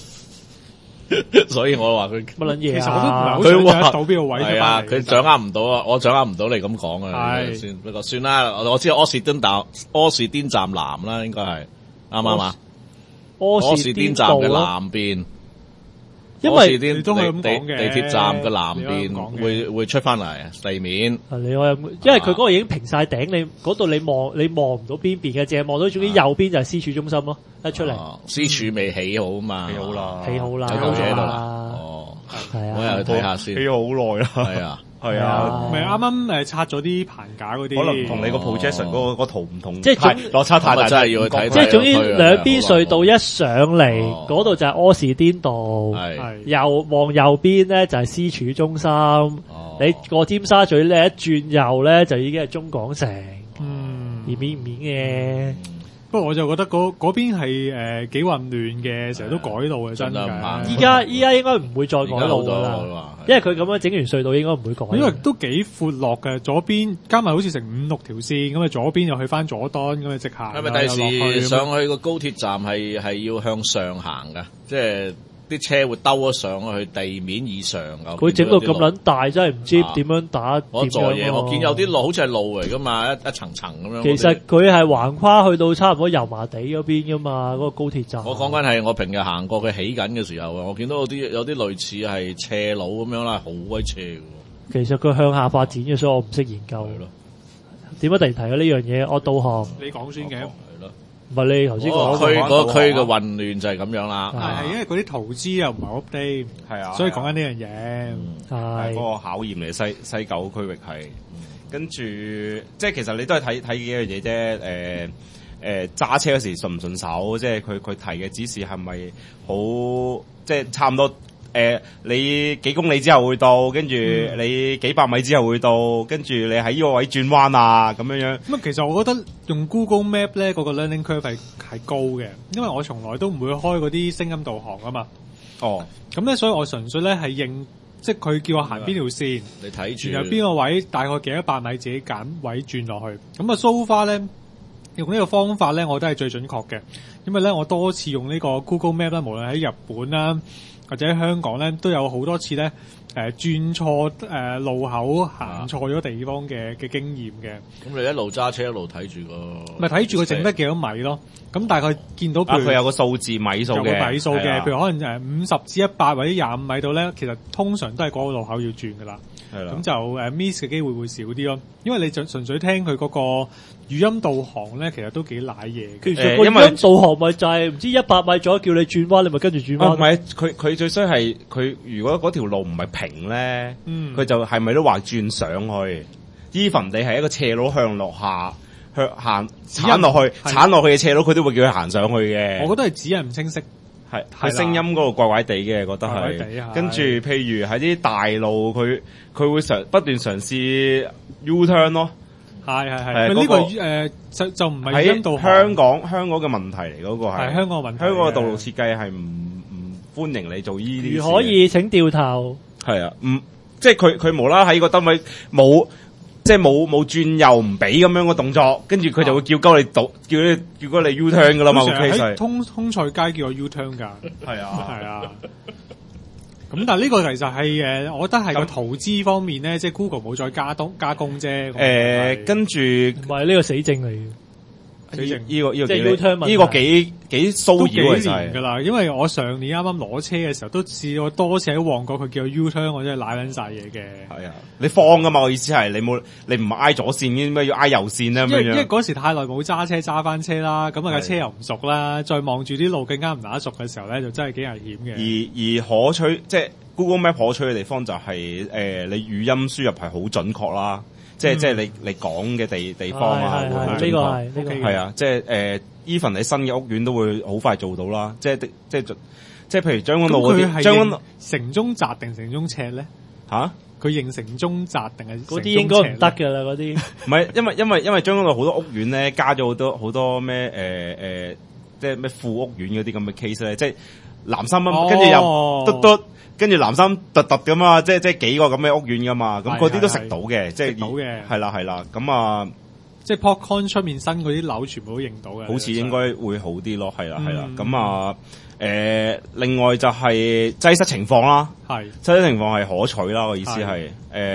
所以我話佢乜撚嘢啊？ 其實我都唔係好想到邊個位。 係啊，佢掌握唔到啊，我掌握唔到你咁講啊。先不過算啦，我知柯士甸站南啦，應該係啱唔啱啊？柯士甸站嘅南邊， 因為你都係咁講嘅。 地鐵站嘅南邊會出翻嚟地面。 因為佢嗰個已經平晒頂，你嗰度你望唔到邊邊嘅，淨係望到總之右邊就係私儲中心咯，一出嚟。 私儲未起好嘛？ 起好啦， 起好啦， 喺度啦。 係啊， 我又去睇下先。 起好耐啦。 係啊， 咪啱啱拆咗啲棚架嗰啲， 可能同你個 projection 嗰個圖唔同， 即係落差太大， 真係要去睇。 即係總之兩邊隧道一上嚟，嗰度就係柯士甸道，望右邊咧就係私儲中心。你過尖沙咀咧一轉右咧就已經係中港城，面唔面嘅。 不過我就覺得嗰邊係幾混亂嘅，成日都改路嘅，真係。 依家應該唔會再改路㗎啦，因為佢咁樣整完隧道應該唔會改。 因為都幾闊落嘅，左邊加埋好似成5-6條線咁啊，左邊又去翻佐敦咁啊，直行。 係咪第時上去個高鐵站係要向上行㗎？即係啲車會兜咗上去地面以上㗎。 佢整到咁撚大，真係唔知點樣打。 我做嘢，我見有啲路好似係路嚟㗎嘛，一層層咁樣。 其實佢係橫跨去到差唔多油麻地嗰邊㗎嘛，嗰個高鐵站。 我講緊係我平日行過佢起緊嘅時候啊，我見到有啲類似係斜路咁樣啦，好鬼斜㗎。 其實佢向下發展嘅，所以我唔識研究。 係咯。 點解突然提咗呢樣嘢？我導航。 你講先嘅。 係咯。 唔係你頭先講嗰個區嘅混亂就係咁樣啦。 係因為嗰啲圖資又唔係 update， 係啊， 所以講緊呢樣嘢。 係嗰個考驗嚟，西九區域係。跟住即係其實你都係睇幾樣嘢啫。揸車嗰時順唔順手，即係佢提嘅指示係咪好，即係差唔多。你幾公里之後會到，跟住你幾百米之後會到，跟住你喺呢個位轉彎啊，咁樣樣。 咁其實我覺得用 Google Map 咧，嗰個 learning curve 係高嘅，因為我從來都唔會開嗰啲聲音導航啊嘛。 哦， 咁咧，所以我純粹咧係認，即係佢叫我行邊條線， 你睇住， 然後邊個位大概幾多百米，自己揀位轉落去。咁啊，so far咧用呢個方法咧，我覺得係最準確嘅，因為咧我多次用呢個 Google Map 啦，無論喺日本啦，或者喺香港咧，都有好多次咧，轉錯路口行錯咗地方嘅經驗嘅。 咁你一路揸車一路睇住個， 咪睇住佢剩得幾多米咯？咁大概見到佢有個數字米數嘅， 有個米數嘅，譬如可能50至100或者25米度咧，其實通常都係嗰個路口要轉噶啦。係啦，咁就miss 嘅機會會少啲咯，因為你純粹聽佢嗰個語音導航咧，其實都幾賴嘢。 其實個語音導航咪就係唔知100米左右叫你轉彎，你咪跟住轉彎。 唔係，佢最衰係佢如果嗰條路唔係平咧，佢就係咪都話轉上去？even 你係一個斜路向落下，行鏟落去嘅斜路，佢都會叫佢行上去嘅。 我覺得係指引唔清晰。 係佢聲音嗰度怪怪地嘅，覺得係。跟住譬如喺啲大路，佢會不斷嘗試 U turn 咯。係。 呢個就唔係語音導航。 香港嘅問題嚟，嗰個係香港問題。 香港嘅道路設計係唔歡迎你做呢啲。 如可以請掉頭。係啊，即係佢無啦喺個燈位冇。即係冇轉右唔俾咁樣個動作，跟住佢就會叫鳩你叫鳩你 U turn 噶啦嘛，個 case 係通菜街叫我 U turn 噶， 係啊。 咁但係呢個其實係我覺得係個圖資方面咧，即係 Google 冇再加工啫。 跟住唔係呢個死症嚟嘅。 呢個幾騷擾幾年㗎啦，因為我上年啱啱攞車嘅時候都試過多次喺旺角，佢叫我 U turn，我真係瀨撚晒嘢嘅。係啊， 你慌㗎嘛？我意思係你唔挨左線，點解要挨右線咧？ 因為嗰時太耐冇揸翻車啦，咁啊架車又唔熟啦，再望住啲路更加唔打熟嘅時候咧，就真係幾危險嘅。而可取即係 Google Map 可取嘅地方就係你語音輸入係好準確啦。即係你講嘅地方啊，會好準確。係啊，即係even 你新嘅屋苑都會好快做到啦。即係譬如將軍澳嗰啲，將軍澳城中窄定城中尺咧？ 吓？ 佢認城中窄定係嗰啲應該唔得㗎啦，嗰啲。 唔係，因為將軍澳好多屋苑咧加咗好多咩即係咩副屋苑嗰啲咁嘅 case 咧，即係南三蚊，跟住又嘟。跟住南山突噶嘛，即係幾個咁嘅屋苑噶嘛，咁嗰啲都食到嘅，即係到嘅， 係啦，咁啊， 即係 Popcorn 出面新嗰啲樓全部都認到嘅， 好似應該會好啲咯，係啦，咁啊，另外就係擠塞情況啦，擠塞情況係可取啦，我意思係，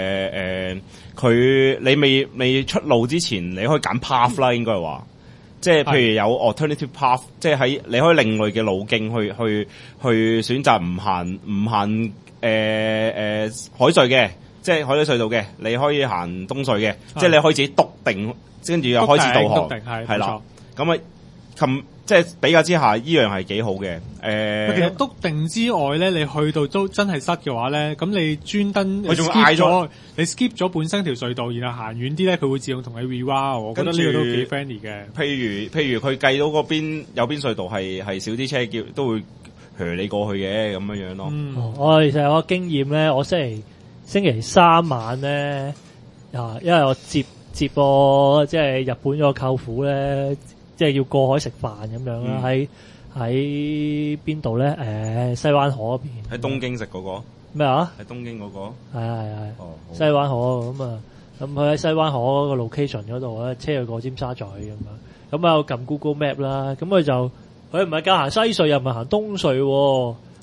佢你未出路之前，你可以揀 path 啦，應該係話。即係譬如有 alternative path， 即係喺你可以另類嘅路徑去選擇唔行海隧嘅，即係海底隧道嘅，你可以行東隧嘅，即係你可以自己篤定，跟住又開始導航，係啦，咁啊，即係比較之下，依樣係幾好嘅。 其實篤定之外咧，你去到都真係塞嘅話咧，咁你專登佢仲嗌咗， 你 skip 咗本身條隧道，然後行遠啲咧，佢會自動同你 reroute。我覺得呢個都幾 friendly 嘅。 譬如佢計到嗰邊有邊隧道係少啲車叫，都會馭你過去嘅咁樣樣咯。 我其實有個經驗咧，我星期三晚咧，因為我接個即係日本個舅父咧。即係要過海食飯咁樣啦，喺邊度咧？西灣河嗰邊。喺東京食嗰個咩啊？ 喺東京嗰個。 係。西灣河咁啊，咁佢喺西灣河嗰個 location 嗰度咧，車去過尖沙咀咁樣。咁啊，我撳 Google Map 啦，咁佢唔係教行西隧，又唔係行東隧喎。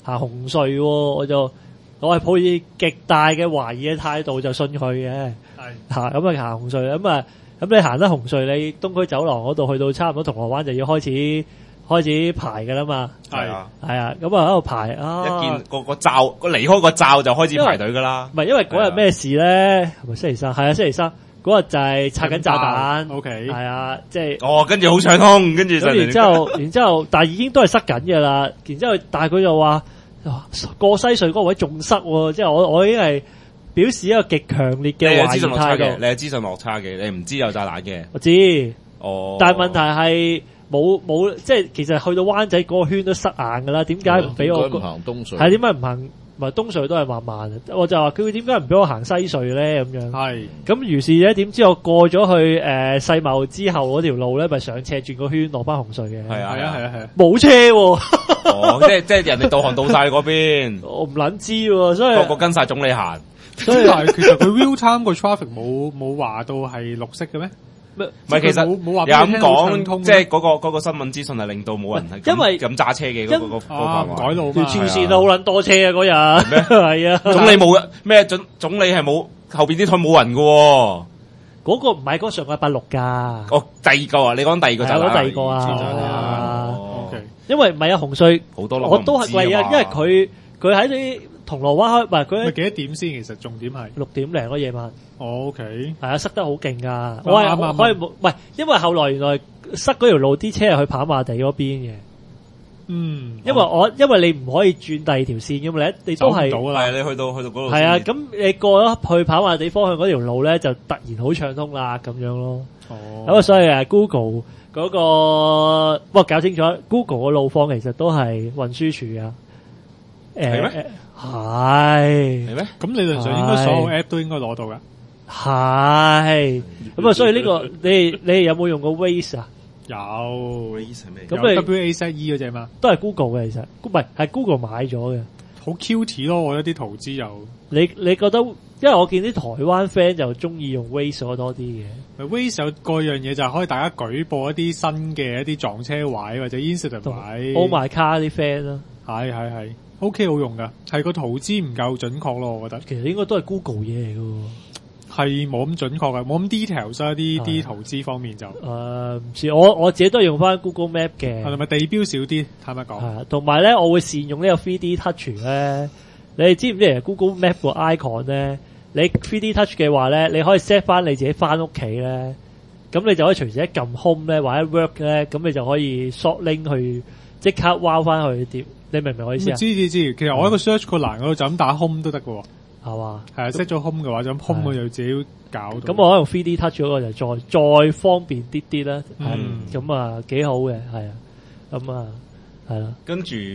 行紅隧喎，我係抱以極大嘅懷疑嘅態度就信佢嘅。 係嚇咁啊行紅隧咁你行得紅隧，你東區走廊嗰度去到差唔多銅鑼灣就要開始排㗎啦嘛。 係啊， 係啊，咁啊喺度排啊， 一見個罩，離開個罩就開始排隊㗎啦。 唔係因為嗰日咩事咧？係咪星期三？係啊，星期三嗰日就係拆緊炸彈。 OK， 係啊，即係哦，跟住好暢通，跟住就然之後，但係已經都係塞緊㗎啦。然之後，但係佢就話過西隧嗰個位仲塞喎，即係我已經係表示一個極強烈嘅懷疑態度。 你係資訊落差嘅，你唔知有炸彈嘅。 我知， 哦， 但係問題係冇，即係其實去到灣仔嗰個圈都塞硬㗎啦。點解唔俾我行東隧？ 係點解唔行？唔係東隧都係慢慢，我就話佢點解唔俾我行西隧咧？咁樣係咁，於是咧點知我過咗去世貿之後嗰條路咧，咪上斜轉個圈落翻紅隧嘅。 係啊， 冇車喎。 哦，即係人哋導航到晒嗰邊， 我唔撚知喎，所以個跟晒總理行。 所以其實佢 real time 個 traffic 冇話到係綠色嘅咩？ 唔係，其實冇話有咁講，即係嗰個新聞資訊係令到冇人係因為咁揸車嘅嗰個改路嘛， 條全線都好撚多車啊嗰日，係啊， 總理冇咩總理係冇後邊啲台冇人嘅喎。 嗰個唔係嗰個上個禮拜六㗎。 哦，第二個啊，你講第二個就係第二個啊。 OK， 因為唔係啊紅隧好多我都係貴啊，因為佢喺啲銅鑼灣開，唔係佢幾多點先？其實重點係 6點零嗰夜晚。 OK， 係啊，塞得好勁㗎。我可以冇，唔係因為後來原來塞嗰條路啲車係去跑馬地嗰邊嘅。 嗯， 因為你唔可以轉第二條線㗎嘛，你都係係你去到嗰度。 係啊，咁你過咗去跑馬地方向嗰條路咧，就突然好暢通啦，咁樣咯。 哦， 咁啊，所以Google 嗰個，不過搞清楚 ，Google 嘅路況其實都係運輸署啊。 係咩？ 係咩？ 咁理論上應該所有 app 都應該攞到㗎。 係。咁啊，所以呢個你有冇用過 Waze 啊？ 有 Waze 係咩？ 咁你 WAZE 嗰隻嘛， 都係 Google 嘅，其實唔係 Google 買咗嘅。 好 cute 咯，我覺得啲圖資又你覺得？因為我見啲台灣 friend 就中意用 Waze 多啲嘅。 Waze 有個樣嘢就係可以大家舉報一啲新嘅一啲撞車位或者 incident 位。 Oh my car 啲 friend 啦， 係 OK 好用噶，係個圖資唔夠準確咯，我覺得。 其實應該都係 Google 嘢嚟嘅。 係冇咁準確嘅，冇咁 details 啊啲圖資方面就。 唔知我自己都係用翻 Google Map 嘅。 係咪地標少啲？坦白講。 係啊，同埋咧，我會善用呢個 3D Touch 咧。你哋知唔知其實 Google Map 個 icon 咧？你 3D Touch 嘅話咧，你可以 set 翻你自己翻屋企咧，咁你就可以隨時一撳 home 咧或者 work 咧，咁你就可以 short link 去即刻 wow 翻去啲。你明唔明我意思啊？ 知。其實我一個 search 個欄嗰度就咁打 home 都得嘅。 係嘛？ 係啊 set 咗 home 嘅話，就咁 home 我就自己搞到。 咁我可以用 3D Touch 嗰個就再方便啲啦。咁啊幾好嘅，係啊。咁啊係啦。 跟住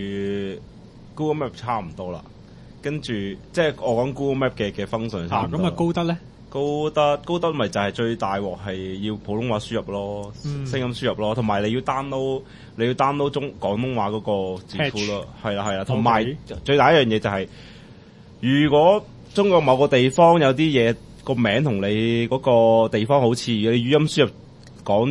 Google Map 差唔多啦。跟住即係我講 Google Map 嘅 function 差唔多。 咁啊高德咧？ 高德咪就係最大鑊係要普通話輸入咯，聲音輸入咯，同埋你要 download 廣東話嗰個字庫咯。係啦。同埋最大一樣嘢就係，如果中國某個地方有啲嘢個名同你嗰個地方好似，你語音輸入講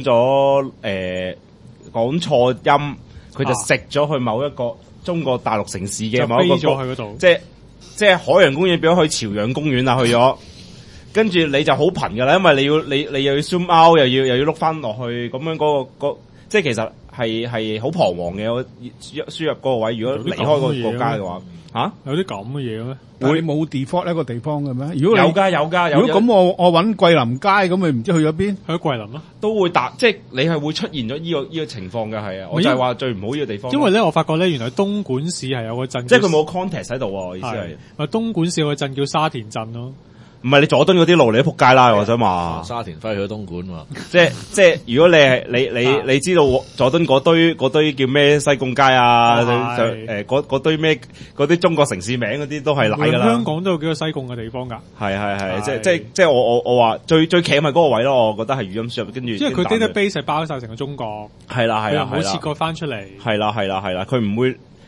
錯音，佢就食咗去某一個中國大陸城市嘅某一個， 就飛咗去嗰度， 即係海洋公園變咗去朝陽公園啦，去咗，跟住你就好頻噶啦，因為你又要 zoom out，又要碌翻落去，咁樣嗰個即係其實係好彷徨嘅。我輸入嗰個位，如果離開個國家嘅話， 有啲咁嘅嘢咩？ 會冇 default 一個地方嘅咩？如果有㗎。 如果咁我揾桂林街咁，咪唔知去咗邊？ 去咗桂林咯， 都會即係你係會出現咗呢個情況嘅，係啊。我就係話最唔好呢個地方。 因為咧，我發覺咧，原來東莞市係有個鎮， 即係佢冇 context 喺度喎。意思係， 東莞市有個鎮叫沙田鎮咯。 唔係你佐敦嗰啲路你都仆街啦，我想話。 沙田飛去咗東莞嘛？ 即係如果你係你知道佐敦嗰堆叫咩西貢街啊，嗰堆咩嗰啲中國城市名嗰啲都係賴㗎啦。香港都有幾個西貢嘅地方㗎。 係，即係我話最鉗係嗰個位咯，我覺得係語音輸入跟住。因為佢 database 係包晒成個中國。 係啦， 冇切割翻出嚟。 係啦，佢唔會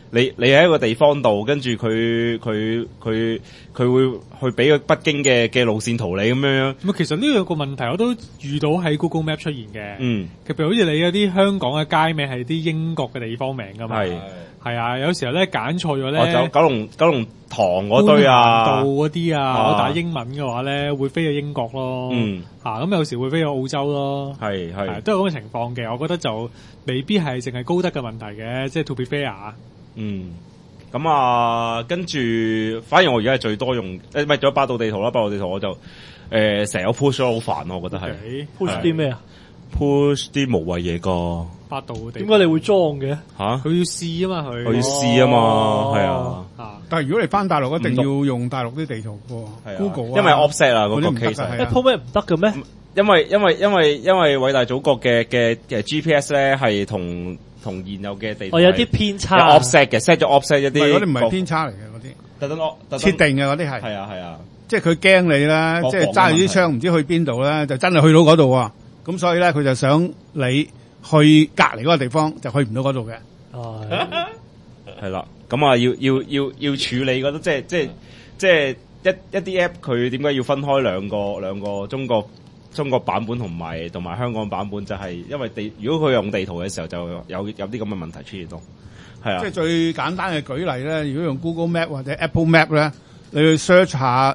你喺一個地方度，跟住佢會去俾個北京嘅路線圖你咁樣。 咁其實呢兩個問題我都遇到喺 Google Map 出現嘅。 嗯， 譬如好似你有啲香港嘅街名係啲英國嘅地方名㗎嘛。係啊，有時候咧揀錯咗咧， 九龍塘嗰堆啊， 道嗰啲啊，我打英文嘅話咧，會飛去英國咯。咁有時會飛去澳洲咯。係都有咁嘅情況嘅。我覺得就未必係淨係高德嘅問題嘅，即係 to be fair。 咁啊，跟住反而我而家係最多用，唔係仲有百度地圖啦，百度地圖我就成日 push 咗好煩咯，我覺得係 push 啲咩啊？ push 啲無謂嘢個百度地圖點解你會裝嘅？ 吓， 佢要試啊嘛，佢要試啊嘛，係啊。 但係如果你翻大陸，一定要用大陸啲地圖嘅，Google 因為 offset 啊嗰個 case。Apple Map 唔得嘅咩？ 因為偉大祖國嘅GPS 咧係同現有嘅地圖有啲偏差， 有 offset 嘅 set 咗 offset 一啲， 嗰啲唔係偏差嚟嘅嗰啲， 特登設定嘅嗰啲係。 係啊， 即係佢驚你啦，即係揸住啲槍唔知去邊度咧，就真係去到嗰度啊！咁所以咧，佢就想你去隔離嗰個地方，就去唔到嗰度嘅。 係啦，咁啊要處理嗰啲，即係一啲 app 佢點解要分開兩個中國版本同埋香港版本，就係因為如果佢用地圖嘅時候，就有啲咁嘅問題出現咯。係啊， 即係最簡單嘅舉例咧，如果用 Google Map 或者 Apple Map 咧，你去 search 下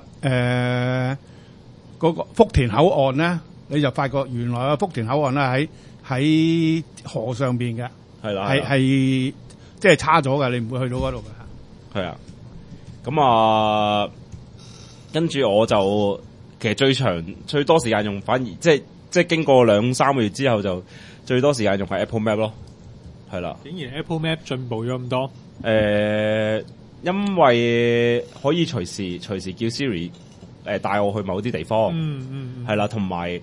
嗰個福田口岸咧，你就發覺原來個福田口岸咧喺河上邊嘅， 係啦， 係即係差咗嘅，你唔會去到嗰度嘅。 係啊，咁啊，跟住我就其實最多時間用，反而即係經過2-3個月之後，就最多時間用係 Apple Map 咯，係啦。 竟然 Apple Map 進步咗咁多？ 因為可以隨時叫 Siri 帶我去某啲地方，係啦，同埋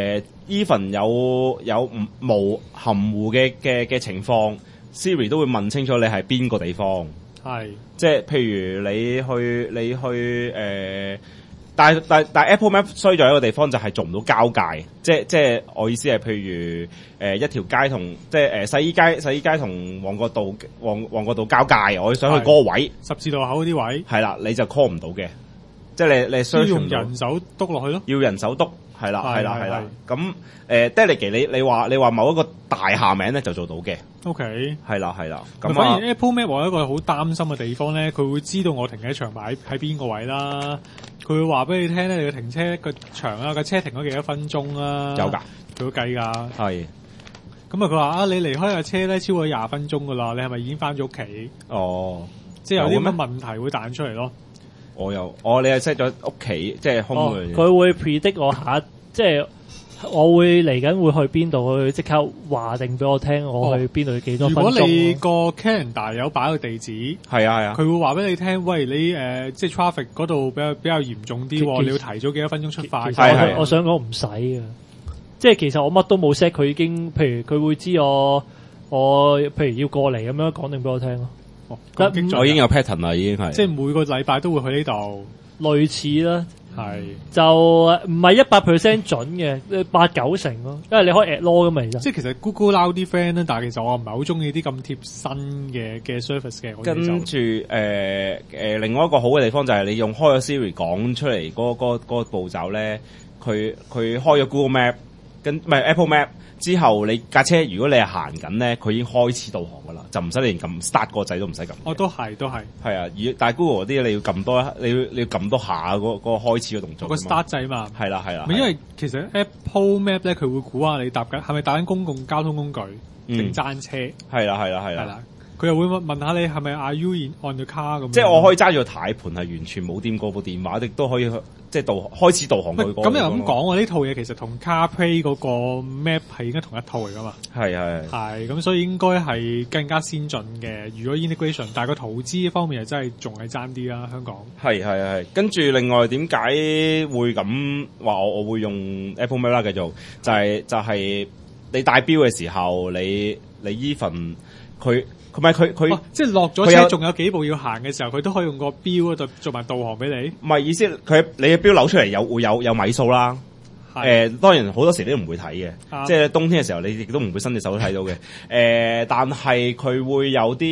even 有無含糊嘅情況，Siri 都會問清楚你係邊個地方， 係即係譬如你去但 Apple Map 衰咗一個地方就係做唔到交界，即係我意思係譬如一條街同即係洗衣街同旺角道交界，我想去嗰個位十字路口嗰啲位， 係啦，你就 call 唔到嘅，即係你 search 要用人手篤落去咯， 要人手篤，係啦，咁delegate 你話某一個大廈名咧就做到嘅。 OK， 係啦，咁反而 Apple Map 我有一個好擔心嘅地方咧，佢會知道我停嘅場擺喺邊個位啦，佢會話俾你聽咧，你嘅停車個場啊，個車停咗幾多分鐘啦， 有㗎， 佢會計㗎， 係。 咁佢話你離開架車咧超過20分鐘㗎啦，你係咪已經翻咗屋企？ 哦， 即係有啲乜問題會彈出嚟咯。 你係 set 咗屋企，即係空嘅。 佢會 predict 我即係我會嚟緊會去邊度，佢即刻話定俾我聽，我去邊度幾多分鐘。如果你個 calendar 有擺個地址， 係啊， 佢會話俾你聽，喂，你即係 traffic 嗰度比較嚴重啲，你要提早幾多分鐘出發。 我想講唔使嘅，即係其實我乜都冇 set，佢已經，譬如佢會知我譬如要過嚟咁樣講定俾我聽咯。 我已經有 pattern 啦，已經係。 即係每個禮拜都會去呢度， 類似啦。 係就唔係100% 準嘅，8-9成咯，因為你可以 add law 噶嘛， 即係其實 Google Now 啲 friend 咧，但係其實我唔係好中意啲咁貼身嘅 service 嘅。 跟住另外一個好嘅地方就係你用開咗 Siri 講出嚟嗰個步驟咧，佢開咗 Google Map 唔係 Apple Map 之後，你架車如果你係行緊咧，佢已經開始導航噶啦，就唔使你連撳 start 個掣都唔使撳。 都係。 係啊，但係 Google 嗰啲你要撳多，你要撳多下嗰個開始嘅動作。 個 start 掣嘛。係啦。因為其實 Apple Map 咧，佢會估下你係咪搭緊公共交通工具定揸車。係啦。佢又會問下你係咪 Are you on the car 咁。 即係我可以揸住個軚盤係完全冇掂過部電話，亦都可以即係開始導航佢。 咁又咁講喎，呢套嘢其實同 CarPlay 嗰個 Map 係應該同一套嚟噶嘛。係咁，所以應該係更加先進嘅。如果 integration，但係個投資方面又真係仲係爭啲啦，香港。係。跟住另外點解會咁話我會用 Apple Map 啦？繼續就係你帶錶嘅時候，你 even 佢即係落咗車仲有幾步要行嘅時候，佢都可以用個錶嗰度做埋導航俾你。唔係意思，你嘅錶扭出嚟會有米數啦。當然好多時你都唔會睇嘅，即係冬天嘅時候你亦都唔會伸隻手睇到嘅。但係佢會有啲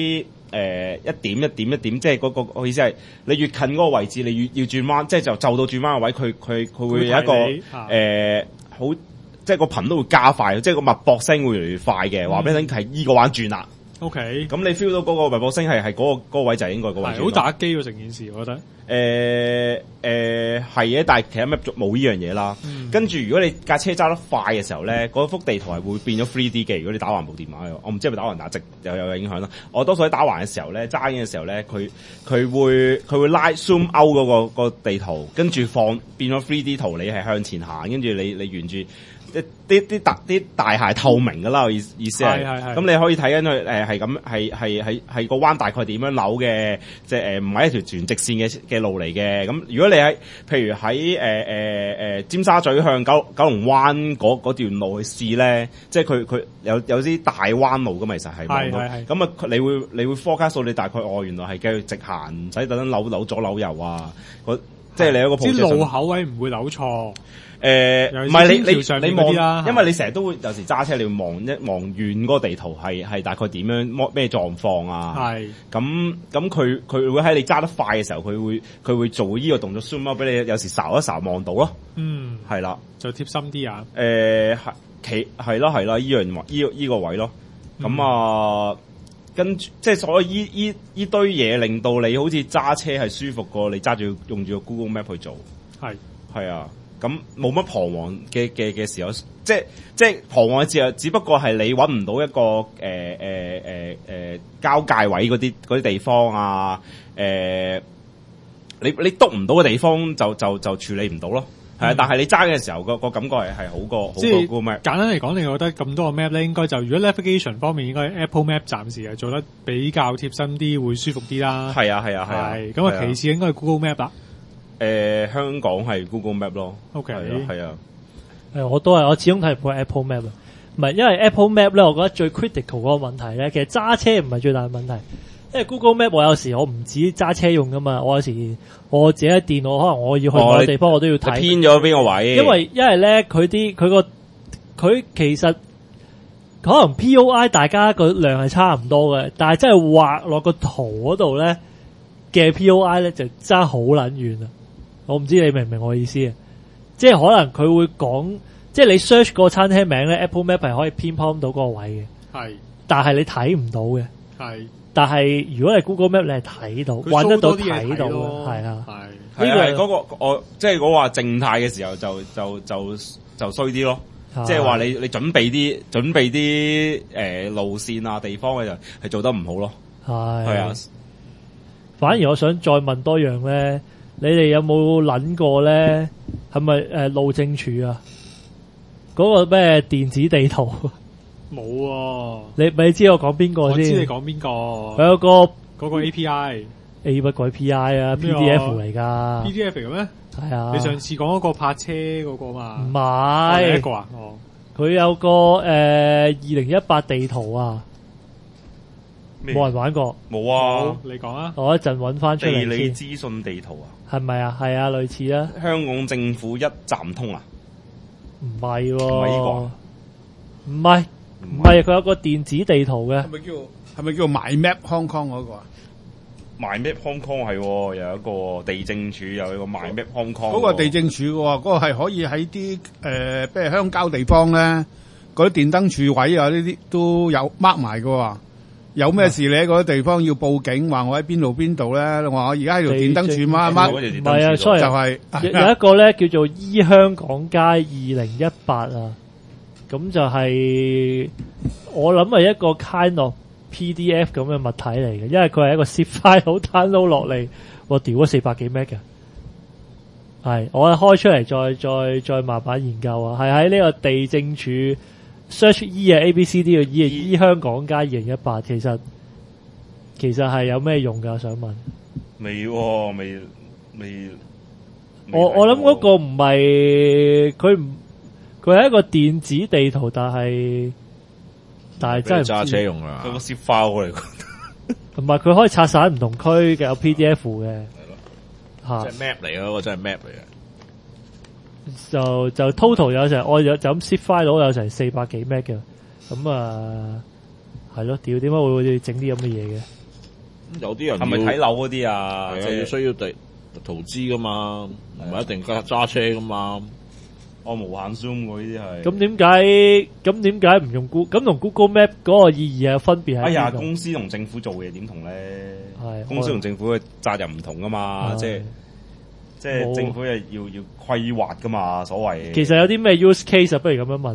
一點一點一點，即係嗰個我意思係你越近嗰個位置，你越要轉彎，即係就到轉彎嘅位，佢會有一個好，即係個頻都會加快，即係個脈搏聲會越嚟越快嘅，話俾你聽係依個彎轉啦。 OK， 咁你 feel 到嗰個脈搏聲係嗰個位就係應該嗰個位。 好打機喎成件事，我覺得。 係嘅，但係其實 map 冇呢樣嘢啦。跟住如果你架車揸得快嘅時候咧，嗰幅地圖係會變咗 3D 嘅。如果你打橫部電話，我唔知係咪打橫打直有影響啦。我多數喺打橫嘅時候咧，揸緊嘅時候咧，佢會拉 zoom out 嗰個地圖，跟住變咗 3D 圖，你係向前行，跟住你沿住。啲大廈透明噶啦，我意思係，咁你可以睇緊佢係咁係個彎大概點樣扭嘅，即係唔係一條全直線嘅路嚟嘅。咁如果你譬如喺尖沙咀向九龍灣嗰段路去試咧，即係佢有啲大彎路咁，其實係咁啊，你會 forecast 到你大概原來係繼續直行，唔使等扭左扭右啊，即係你有個啲路口位唔會扭錯。 唔係你望，因為你成日都會有時揸車，你要望遠嗰個地圖係大概點樣咩狀況啊？係咁佢會喺你揸得快嘅時候，佢會做呢個動作 zoom out 俾你，有時睄一睄望到咯。係啦，就貼心啲啊。係咯，依個位咯。咁啊，跟住即係所以依堆嘢令到你好似揸車係舒服過你揸住用住個 Google Map 去做。係啊。咁冇乜彷徨嘅時候，即係彷徨嘅時候，只不過係你揾唔到一個交界位嗰啲地方啊，你督唔到嘅地方就處理唔到咯。係啊，但係你揸嘅時候個感覺係好過 Google Map。簡單嚟講，你覺得咁多個 map 咧，應該就如果 navigation 方面，應該 Apple Map 暫時係做得比較貼身啲，會舒服啲啦。係啊。咁啊，其次應該係 Google Map 啦。 香港係 Google Map 咯。 OK， 係啊。 我始終睇唔過 Apple Map 啊。唔係，因為 Apple Map 咧，我覺得最 critical 嗰個問題咧，其實揸車唔係最大嘅問題。因為 Google Map 我有時我唔止揸車用噶嘛，我有時我自己喺電腦，可能我要去某個地方，我都要睇。 偏咗邊個位？ 因為咧，佢其實可能 POI 大家個量係差唔多嘅，但係真係畫落個圖嗰度咧嘅 POI 咧就爭好撚遠啊！我唔知你明唔明我意思啊？即係可能佢會講，即係你 search 個餐廳名咧 ，Apple Map 係可以 pinpoint 到嗰個位嘅。係，但係你睇唔到嘅。係，但係如果係 Google Map 你係睇到，揾得到睇到嘅。係啊，係。呢個嗰個我即係我話靜態嘅時候就衰啲咯。即係話你準備啲路線啊地方嘅就係做得唔好咯。係啊。反而我想再問多樣咧。你哋有冇諗過咧？係咪路政署啊？嗰個咩電子地圖？冇喎。你知我講邊個先？我知你講邊個。佢有個嗰個 API，乜鬼 API 啊 ？PDF 嚟㗎。PDF 嚟嘅咩？係啊。你上次講嗰個泊車嗰個嘛？唔係。一個啊？哦。佢有個2018地圖啊。冇人玩過。冇啊。你講啊。我一陣揾翻出嚟先。地理資訊地圖啊。係咪啊？係啊，類似啊。香港政府一站通啊？唔係喎，唔係呢個，唔係，佢有個電子地圖嘅。係咪叫 My Map Hong Kong 嗰個啊？My Map Hong Kong 係，又有一個地政署，又有一個 My Map Hong Kong。嗰個地政署嘅喎，嗰個係可以喺啲譬如鄉郊地方咧，嗰啲電燈柱位啊，呢啲都有 mark 埋嘅喎。有咩事你喺嗰啲地方要報警，話我喺邊度咧？我話我而家喺條電燈柱乜乜，唔係啊，sorry，就係有一個咧叫做依香港街2018啊，咁就係我諗係一個 kind of PDF 咁嘅物體嚟嘅，因為佢係一個 zip file download 落嚟，我屌咗400幾 meg 嘅，係我開出嚟再慢慢研究啊，係喺呢個地政署。search E 啊 ABCD 嘅 E 啊 E 香港街2018，其實係有咩用㗎？我想問。未我諗嗰個唔係佢係一個電子地圖，但係真係揸車用啊！佢個 zip file 嚟，同埋佢可以拆散唔同區嘅有 PDF 嘅，係咯，即係 map 嚟嗰個真係 map 嚟嘅。就 total 有成，我就咁 zip file 到有成400幾 meg 嘅，咁係咯，屌點解會整啲咁嘅嘢嘅？ 有啲人係咪睇樓嗰啲啊？ 係啊， 即係要需要投資噶嘛，唔係一定揸車噶嘛。 我無限 zoom 喎，呢啲係。 咁點解唔用 Google？咁同 Google Map 嗰個意義係分別喺哎呀， 邊度？ 公司同政府做嘅嘢點同咧？ 係公司同政府嘅責任唔同噶嘛，即係冇政府係要規劃噶嘛，所謂。 其實有啲咩 use case 啊？不如咁樣問。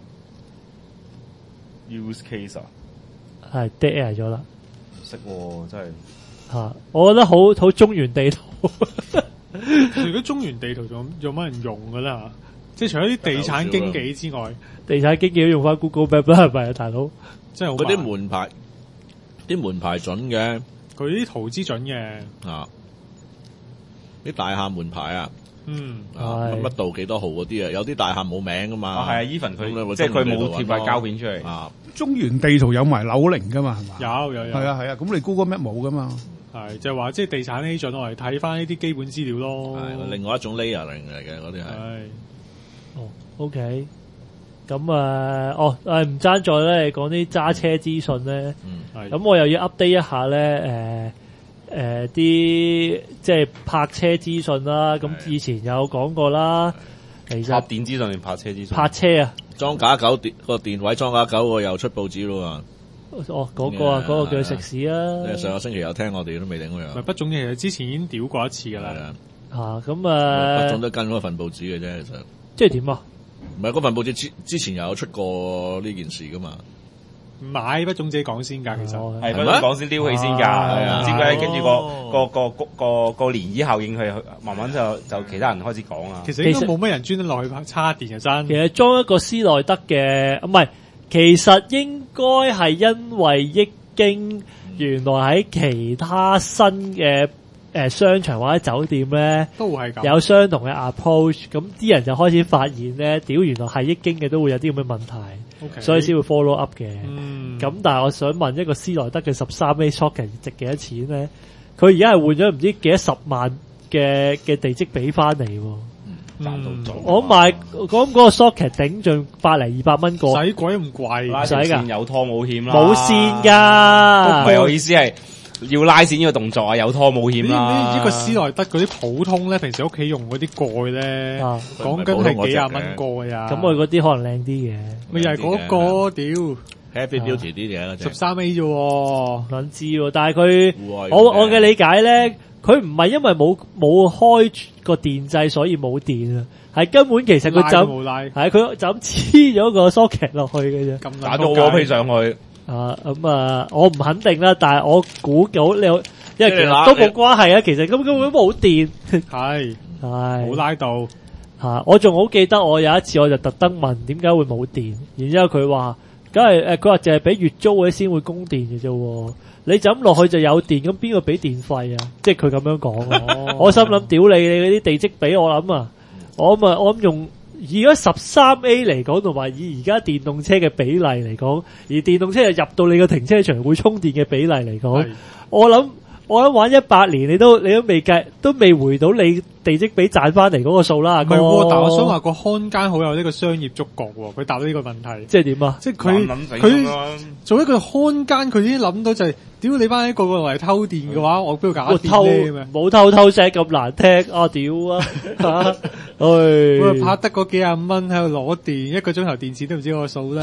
use case 啊， 係 dead air 咗啦。 唔識喎，真係。 嚇！我覺得好中原地圖。 如果中原地圖仲有乜人用㗎啦？即係除咗啲地產經紀之外， 地產經紀都用翻 Google Map 啦，係咪啊，大佬？ 真係好嗰啲慢門牌準嘅佢啲圖資準嘅， 啊，啲大廈門牌啊， 係乜道幾多號嗰啲啊，有啲大廈冇名噶嘛。 係啊，even 咁你咪佢即係佢冇貼塊膠片出嚟。 啊， 中原地圖有埋樓齡噶嘛，係嘛？ 有係啊係啊，咁你 Google Map 冇噶嘛？ 係就係話即係地產 agent 我嚟睇翻呢啲基本資料咯。 係另外一種 layering 嚟嘅嗰啲係。 哦，OK。咁唔爭在咧講啲揸車資訊咧。 係咁我又要 update 一下咧，啲即係泊車資訊啦。咁以前有講過啦，其實拍電資訊定泊車資訊？ 泊車啊， 裝架狗個電位裝架狗個又出報紙咯哦嗰個啊，嗰個叫食屎啊。 喎。上個星期有聽我哋都未定嗰樣。 咪不總其實之前已經屌過一次㗎啦。 係啊， 嚇咁不總都跟嗰份報紙嘅啫，其實。 即係點啊？ 唔係嗰份報紙之前又有出過呢件事噶嘛？ 唔買不總自己講先㗎，其實哦係不係咩講先撩起先㗎， 係啊唔知點解跟住哦個漣漪效應佢慢慢就其他人開始講啊。 其實應該冇乜人專登落去叉電嘅真其。實裝一個斯內德嘅，唔係，其實應該係因為益京原來喺其他新嘅商場或者酒店咧都係咁。 有相同嘅 approach，咁啲人就開始發現咧，屌原來係益京嘅都會有啲咁嘅問題， OK 所以先會 follow up 嘅。 嗯， 咁但係我想問一個斯內德嘅13A socket 值幾多錢咧？佢而家係換咗唔知幾多10萬嘅地積比翻嚟喎。 賺到咗。 我買嗰個 socket 頂盡100嚟200蚊個， 使鬼咁貴， 拉條線有拖冇險啦， 冇線唔㗎。 係我意思係要拉線呢個動作啊，有拖冇險你知唔知啦。 呢個斯內德嗰啲普通咧，平時屋企用嗰啲蓋咧， 啊講緊係幾廿蚊個㗎。 咁我嗰啲可能靚啲嘅， 咪又係嗰個屌 ，happy duty 啲嘢嗰隻。 13A 啫喎。 撚知喎。但係佢戶外我嘅理解咧，佢唔係因為冇開個電掣所以冇電啊，係根本其實佢拉就都冇拉， 係佢就咁黐咗個 socket 落去嘅啫。 咁打咗我飛上去， 我唔肯定啦，但係我估到你有，因為其即係你實都冇關係啊。其實根本冇電， 係係冇拉到。 我仲好記得我有一次我就特登問點解會冇電，然之後佢話，梗係佢話淨係俾月租嗰啲先會供電嘅啫喎，你就咁落去就有電，咁邊個俾電費啊？即係佢咁樣講啊。我心諗屌你嗰啲地積比，我諗啊，我諗用以而家13A 嚟講，同埋以而家電動車嘅比例嚟講，而電動車又入到你個停車場會充電嘅比例嚟講係， 我諗玩100年你都未計，都未回到你地積比賺翻嚟嗰個數啦。 唔係喎，但我想話個看更好有呢個商業觸覺喎，佢答到呢個問題。 即係點啊？ 即係佢做一個看更，佢已經諗到就係，屌你班一個落嚟偷電嘅話，我邊度搞我偷電咧？ 冇偷聲咁難聽啊！屌啊！ 我拍得嗰幾廿蚊喺度攞電，1個鐘頭電池都唔知個數啦。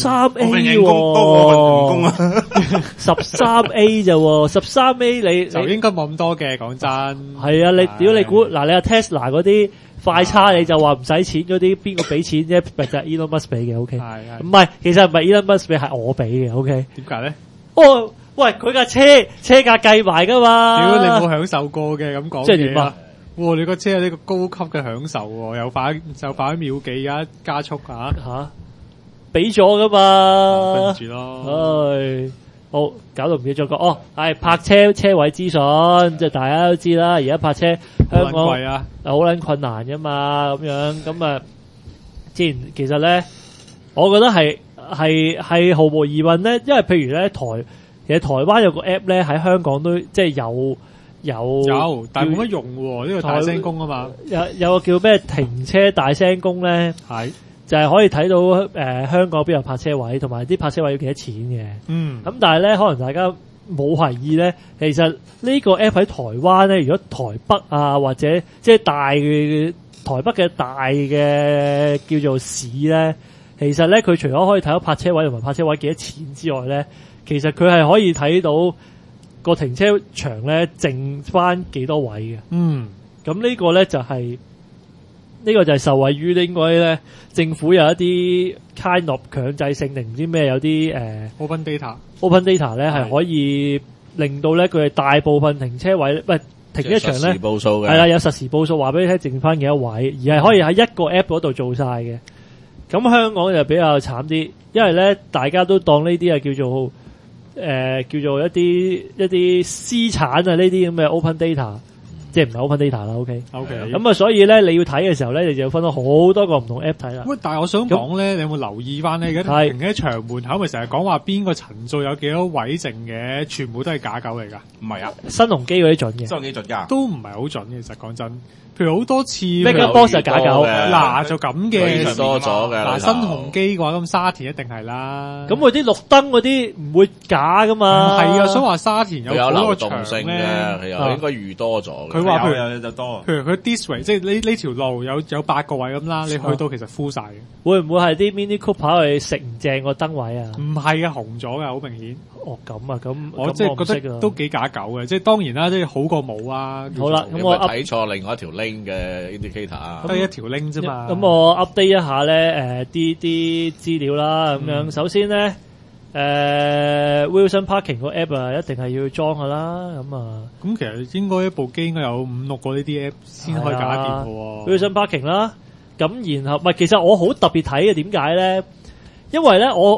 13A 工啊！ 13A 咋喎？13A 你就應該冇咁多嘅，講真。 係啊！你屌你估嗱，你阿 Tesla 嗰啲快叉你就話唔使錢嗰啲，邊個俾錢啫？咪就係 Elon Musk 俾嘅，OK。 係唔係，其實唔係 Elon Musk 俾，係我俾嘅，OK。 點解咧？ 哦，喂，佢架車價計埋噶嘛？ 屌你冇享受過嘅咁講， 即係點啊？ 哇！你個車有呢個高級嘅享受喎，又快秒幾啊，加速吓，俾咗噶嘛？ 對住咯。 唉，好，搞到唔記得咗個哦，係泊車位資訊，即係大家都知啦。而家泊車香港貴啊， 好撚困難噶嘛，咁樣咁啊。之前其實咧，我覺得係毫無疑問咧，因為譬如咧其實台灣有個 app 咧喺香港都即係有， 但係冇乜用喎。呢個大聲公啊嘛， 有個叫咩停車大聲公咧， 係就係可以睇到香港邊有泊車位，同埋啲泊車位要幾多錢嘅。 嗯， 咁但係咧，可能大家冇懷疑咧，其實呢個 app 喺台灣咧，如果台北啊或者即係台北嘅大嘅叫做市咧，其實咧佢除咗可以睇到泊車位同埋泊車位幾多錢之外咧，其實佢係可以睇到個停車場咧剩翻幾多位嘅。咁呢個咧就係、呢個就係受惠於應該咧政府有一啲 kind of 強制性定唔知咩有啲 open data 咧係可以令到咧佢哋大部分停車位停車場咧報數嘅係啦，有實時報數話俾你聽剩翻幾多位，而係可以喺一個 app 嗰度做晒嘅。咁香港就比較慘啲，因為咧大家都當呢啲係叫做一啲私產啊，呢啲咁嘅 open data。即係唔係 open data 啦 ，OK， 咁啊，所以咧你要睇嘅時候咧，你就要分到好多個唔同 app 睇啦。 喂，但係我想講咧，你有冇留意翻咧？而家停喺場門口咪成日講話邊個層數有幾多位剩嘅，全部都係假狗嚟㗎。 唔係啊， 新鴻基嗰啲準嘅， 新鴻基準㗎， 都唔係好準嘅。其實講真。譬如好多次 ，MegaBox係假狗， 嗱就咁嘅， 多咗嘅。 嗱新鴻基嘅話，咁沙田一定係啦。 咁嗰啲綠燈嗰啲唔會假噶嘛？ 係啊，所以話沙田有流動性嘅，係應該預多咗。 佢話譬如就多， 譬如佢 this way，即係呢條路有8個位咁啦，你去到其實 full 晒嘅。 會唔會係啲 Mini Cooper 去食唔正個燈位啊？ 唔係啊，紅咗嘅好明顯。 哦咁啊，咁我即係覺得都幾假狗嘅，即係當然啦，即係好過冇啊。 好啦，咁我睇錯另外一條 link 嘅 indicator 啊， 得一條 link 啫嘛。 咁我 update 一下咧，啲資料啦，咁樣首先咧，Wilson Parking 個 app 啊，一定係要裝噶啦，咁啊。 咁其實應該一部機應該有5-6個呢啲 app 先可以搞得掂嘅喎。 Wilson Parking 啦，咁然後其實我好特別睇嘅，點解咧？因為咧，我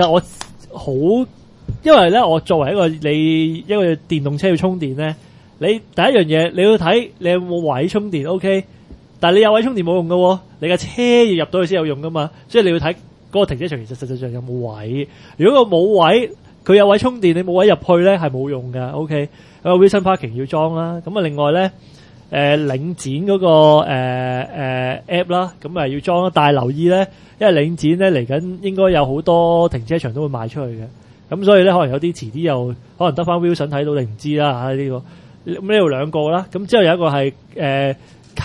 作為一個電動車要充電咧，你第一樣嘢你要睇你有冇位充電 ，OK？ 但係你有位充電冇用㗎喎，你架車要入到去先有用噶嘛，所以你要睇嗰個停車場其實實際上有冇位。如果個冇位，佢有位充電，你冇位入去咧係冇用噶 ，OK？ Wilson Parking 要裝啦，咁啊另外咧，領展嗰個app 啦，咁啊要裝啦，但係留意咧，因為領展咧嚟緊應該有好多停車場都會賣出去嘅。咁所以咧，可能有啲遲啲又可能得翻 Wilson 睇到，你唔知啦嚇呢個。咁呢度兩個啦，咁之後有一個係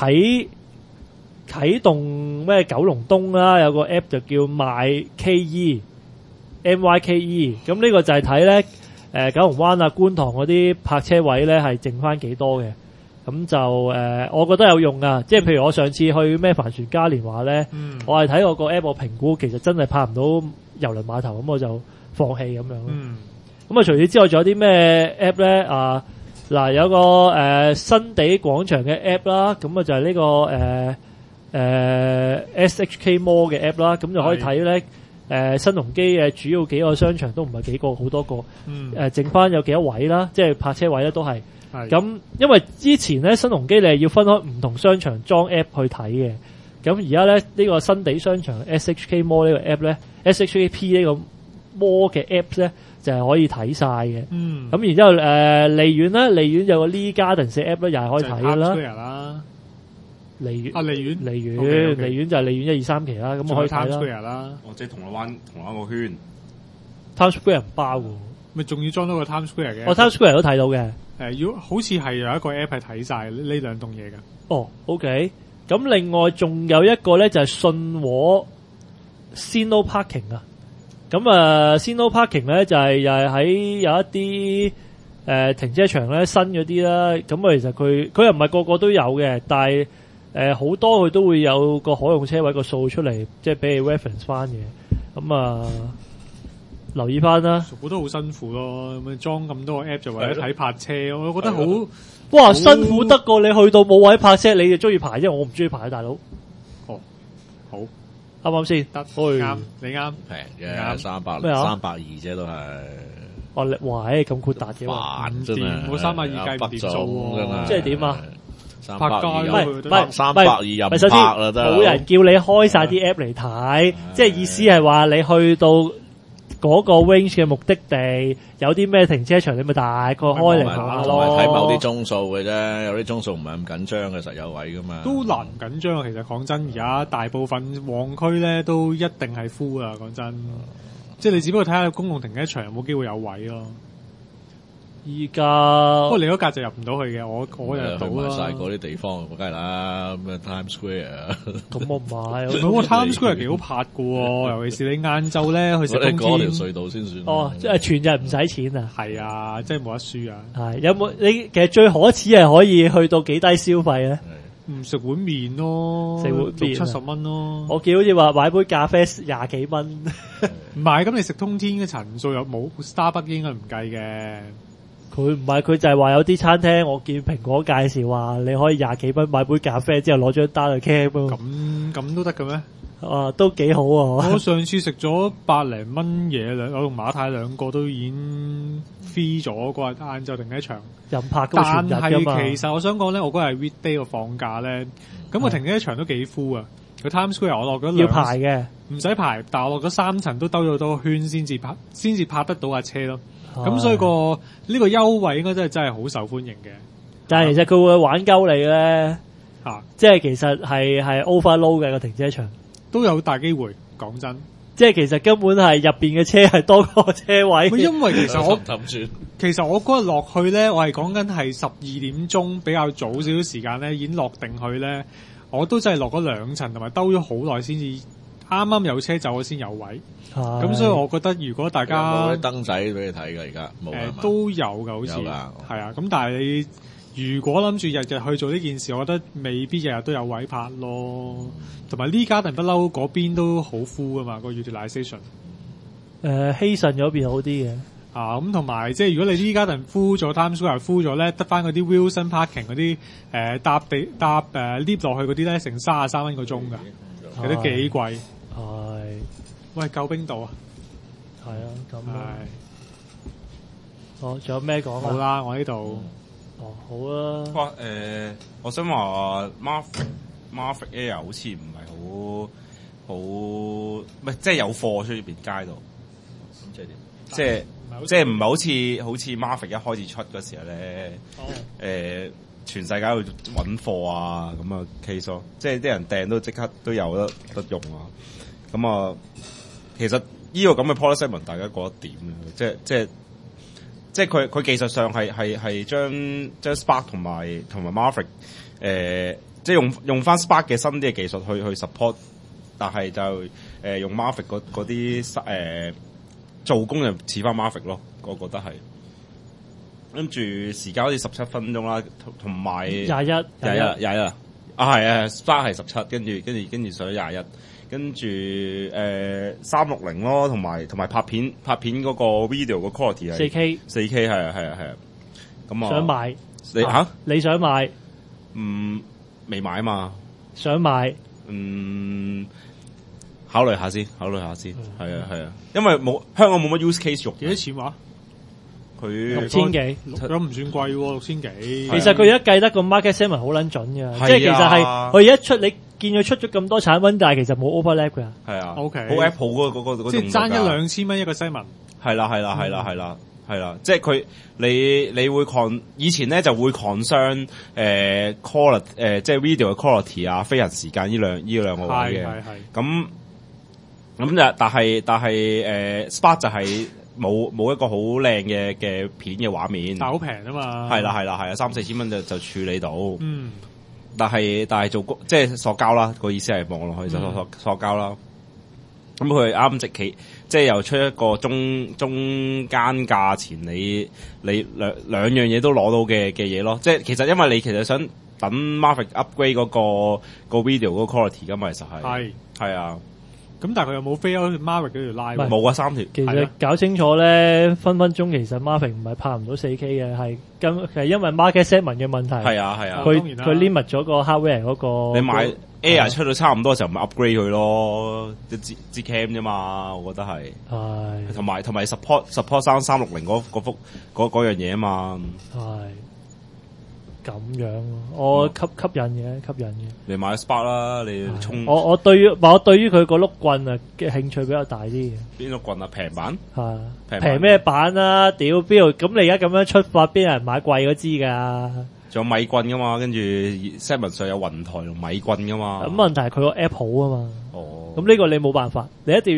啟動咩九龍東啦，有個 app 就叫MyKE，咁呢個就係睇咧九龍灣啊、觀塘嗰啲泊車位咧係剩翻幾多嘅。咁就我覺得有用噶，即係譬如我上次去咩帆船嘉年華咧，我係睇我個 app 我評估其實真係泊唔到郵輪碼頭，咁我就放棄咁樣咯。咁啊，除此之外仲有啲咩 app 咧？嗱，有個新地廣場嘅 app 啦，咁啊就係呢個SHK Mall 嘅 app 啦，咁就可以睇咧新鴻基嘅主要幾個商場都唔係幾個，好多個，剩翻有幾多位啦，即係泊車位咧都係。咁因為之前咧新鴻基你係要分開唔同商場裝 app 去睇嘅，咁而家咧呢個新地商場 SHK Mall 呢個 app 咧 SHKP 呢個 Mall 嘅 app 咧就係可以睇晒嘅。咁然之後利園咧，利園有個 Lee Gardens 嘅 app 咧又係可以睇噶啦。利園就係利園1、2、3期啦，咁我可以睇啦。 即係銅鑼灣個圈 Times Square 唔包喎， 咪仲要裝多個 Times Square 嘅。 我 Times Square 都睇到嘅。 要好似係有一個 app 係睇晒呢兩棟嘢㗎。 OK。咁另外仲有一個咧就係信和 Sino Parking 啊。咁Sino Parking 咧就係又係喺有一啲停車場咧新嗰啲啦。咁其實佢又唔係個個都有嘅，但係好多佢都會有個可用車位個數出嚟，即係俾你 reference 翻嘅。咁留意翻啦。 我覺得好辛苦咯，咁樣裝咁多個 app 就為咗睇泊車，我覺得好哇辛苦得過你去到冇位泊車，你就中意排，因為我唔中意排，大佬。 好。 啱啱先？ 得，啱，你啱， 平嘅320啫都係。 喂，咁闊達嘅煩真係， 冇320計唔掂數喎， 即係點啊 ？320 唔係入首先拍啦， 冇人叫你開晒啲 app 嚟睇，即係意思係話你去到嗰個 range 嘅目的地有啲咩停車場，你咪大概開嚟下咯。 睇某啲鐘數嘅啫，有啲鐘數唔係咁緊張嘅，實有位噶嘛。 都難唔緊張啊！其實講真，而家大部分旺區咧都一定係 full 啊！講真，即係你只不過睇下公共停車場有冇機會有位咯。 依家不過你嗰格就入唔到去嘅，我入到去埋晒啦。 嗰啲地方，梗係啦，咁啊 Times Square 啊， 咁我唔係， 嗰個 Times Square 幾好拍嘅喎，尤其是你晏晝咧去食冬我哋嗰條天， 隧道先算。 哦，即係全日唔使錢啊！ 係啊，真係冇得輸啊！ 係有冇你其實最可恥係可以去到幾低消費咧？ 唔食碗麵咯， 食碗麵啊 60-70蚊咯。 我見好似話買杯咖啡廿幾蚊， 唔係，咁你食通天嘅層數有冇 Starbucks 應該唔計嘅。 佢唔係佢就係話有啲餐廳，我見蘋果介紹話你可以廿幾蚊買杯咖啡之後攞張單去 cam 咯。 咁都得嘅咩？ 啊，都幾好啊！ 我上次食咗100零蚊嘢，我同馬太兩個都已經 free 咗嗰日晏晝定一場。 任拍嗰個全但日㗎嘛。 係其實我想講咧，我嗰日係 weekday 個放假咧，咁我停呢一場都幾 full 啊！佢 Times Square 我落咗要排嘅， 唔使排，但係我落咗3層都兜咗多個圈先至拍得到架車咯。咁所以呢個優惠應該真係好受歡迎嘅。 但係其實佢會玩鳩你咧， 嚇即係其實係 overload 嘅個停車場， 都有大機會，講真。 即係其實根本係入邊嘅車係多過車位。 因為其實我氹轉， 其實我嗰日落去咧，我係講緊係12點鐘比較早少少時間咧，已經落定去咧，我都真係落咗2層，同埋兜咗好耐先至啱啱有車走，我先有位。咁所以我覺得如果大家有冇啲燈仔俾你睇㗎？而家冇啊嘛都有㗎，好似有㗎係啊。咁但係你如果諗住日日去做呢件事，我覺得未必日日都有位拍咯。同埋呢家定不嬲嗰邊都好 full 㗎嘛，個 utilization。 希慎嗰邊好啲嘅。 啊，咁同埋即係如果你呢家陣 full 咗 Times Square full 咗咧，得翻嗰啲 Wilson Parking 嗰啲搭 lift 落去嗰啲咧，成33蚊個鐘㗎，有啲幾貴。 係， 喂，救冰島啊！ 係啊，咁啊。 係哦，仲有咩講啊？ 好啦，我呢度哦，好啊。 哇我想話 Maverick Air 好似唔係好，唔係即係有貨出邊街度， 即係點？ 即係唔係好似 Maverick 一開始出嗰時候咧，全世界去揾貨啊咁啊 case 咯，即係啲人訂都即刻都有得用啊，咁啊，其實呢個咁嘅 product segment 大家覺得點咧？即係佢技術上係將 Spark 同埋 Maverick 即係用翻 Spark 嘅新啲嘅技術去 support， 但係就用 Maverick 嗰啲做工就似翻 Maverick 咯，我覺得係。跟住時間好似17分鐘啦，同埋21啊，係啊 ，Spark 係17，跟住上咗21。跟住360咯，同埋拍片嗰個 video 個 quality 係 4K 係啊，咁啊想買你想買？ 未買啊嘛， 想買考慮下先，係啊，因為香港冇乜 use case 用。 幾多錢話？ 6000 佢幾， 咁唔算貴喎，6000幾。 其實佢而家計得個 market segment 好撚準嘅， 係啊即係其實係佢一出你見佢出咗咁多產品，但係其實冇 overlap 嘅。 係啊 OK 好 Apple 嗰個即係爭1-2千蚊一個 segment。 係啦，即係佢你會以前咧就會 concern quality 即係 video 嘅 quality 啊，飛行時間呢兩個位嘅。係咁但係Spark 就係冇一個好靚嘅片嘅畫面， 但好平啊嘛。 係啦，3-4千蚊就處理到。但係做即係塑膠啦，個意思係望落去就塑膠啦。咁佢啱直企，即係又出一個中間價錢，你兩樣嘢都攞到嘅嘢咯。即係其實因為你其實想等 Maverick upgrade 嗰個 video 嗰個 quality 噶嘛，其實係啊。咁但係佢又冇飛開 Maverick 嗰條 line， 冇啊3條。 其實搞清楚咧，分鐘其實 Maverick 唔係拍唔到 4K 嘅，係因為 market segment 嘅問題。 係啊， 佢 limit 咗個 hardware 嗰個。 你買 Air 出到差唔多嘅時候，咪 upgrade 佢咯，支 cam 啫嘛，我覺得係。係。同埋 support 360嗰樣嘢啊嘛。 係。咁樣我吸引嘅。 你買 Spark 啦，你衝。 我對於佢個碌棍啊嘅興趣比較大啲嘅。 邊碌棍啊？平版？ 係。平咩版啊？屌邊度？咁你而家咁樣出發，邊有人買貴嗰支㗎？ 仲有米棍噶嘛？跟住 segment 上有雲台同米棍噶嘛？ 咁問題係佢個 Apple 啊嘛。 哦。 咁呢個你冇辦法，你一定要用。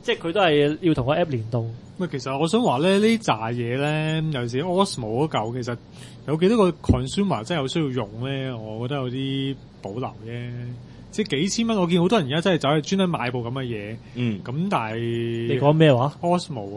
即係佢都係要同個 app 聯動。 咁其實我想話咧，呢扎嘢咧，尤其是 Osmo 嗰嚿，其實有幾多個 consumer 真係有需要用咧？我覺得有啲保留啫。即係幾千蚊，我見好多人而家真係走去專登買部咁嘅嘢。咁但係你講咩話 ？Osmo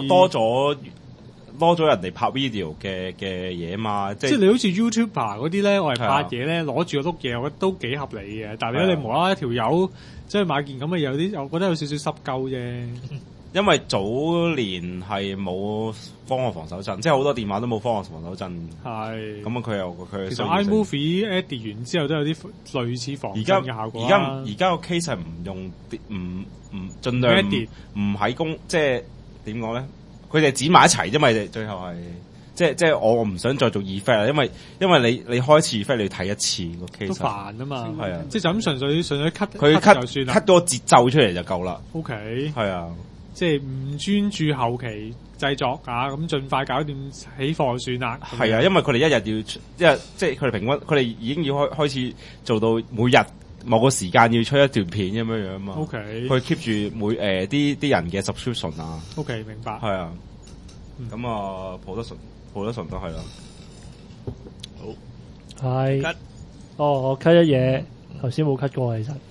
多咗人哋拍 video 嘅嘢嘛，即係你好似 YouTuber 嗰啲咧，我係拍嘢咧，攞住個碌嘢，我覺得都幾合理嘅。但係如果你無啦啦一條友即係買件咁嘅嘢，有啲我覺得有少少濕鳩啫。 因為早年係冇科學防手震，即係好多電話都冇科學防手震。 係。 咁佢其實 iMovie edit 完之後都有啲類似防震嘅效果。 而家個 case 係唔用唔盡量唔喺即係點講咧？佢哋剪埋一齊啫嘛，最後係即係我唔想再做 effect 啦，因為你開始 effect 你要睇一次個 case 都煩啊嘛。 係啊， 即係就咁純粹 cut 佢 cut 就算啦， cut 嗰個節奏出嚟就夠啦。 OK。係啊。 即係唔專注後期製作咁盡快搞掂起貨就算啦。 係啊，因為佢哋一日要即係佢哋平均，佢哋已經要開始做到每日某個時間要出一段片咁樣嘛。 OK， 佢 keep 住每啲人嘅 subscription 啊。 OK，明白。 係啊，咁啊，production 都係啦。 好， 係。我 cut 一嘢，頭先冇 cut 過其實。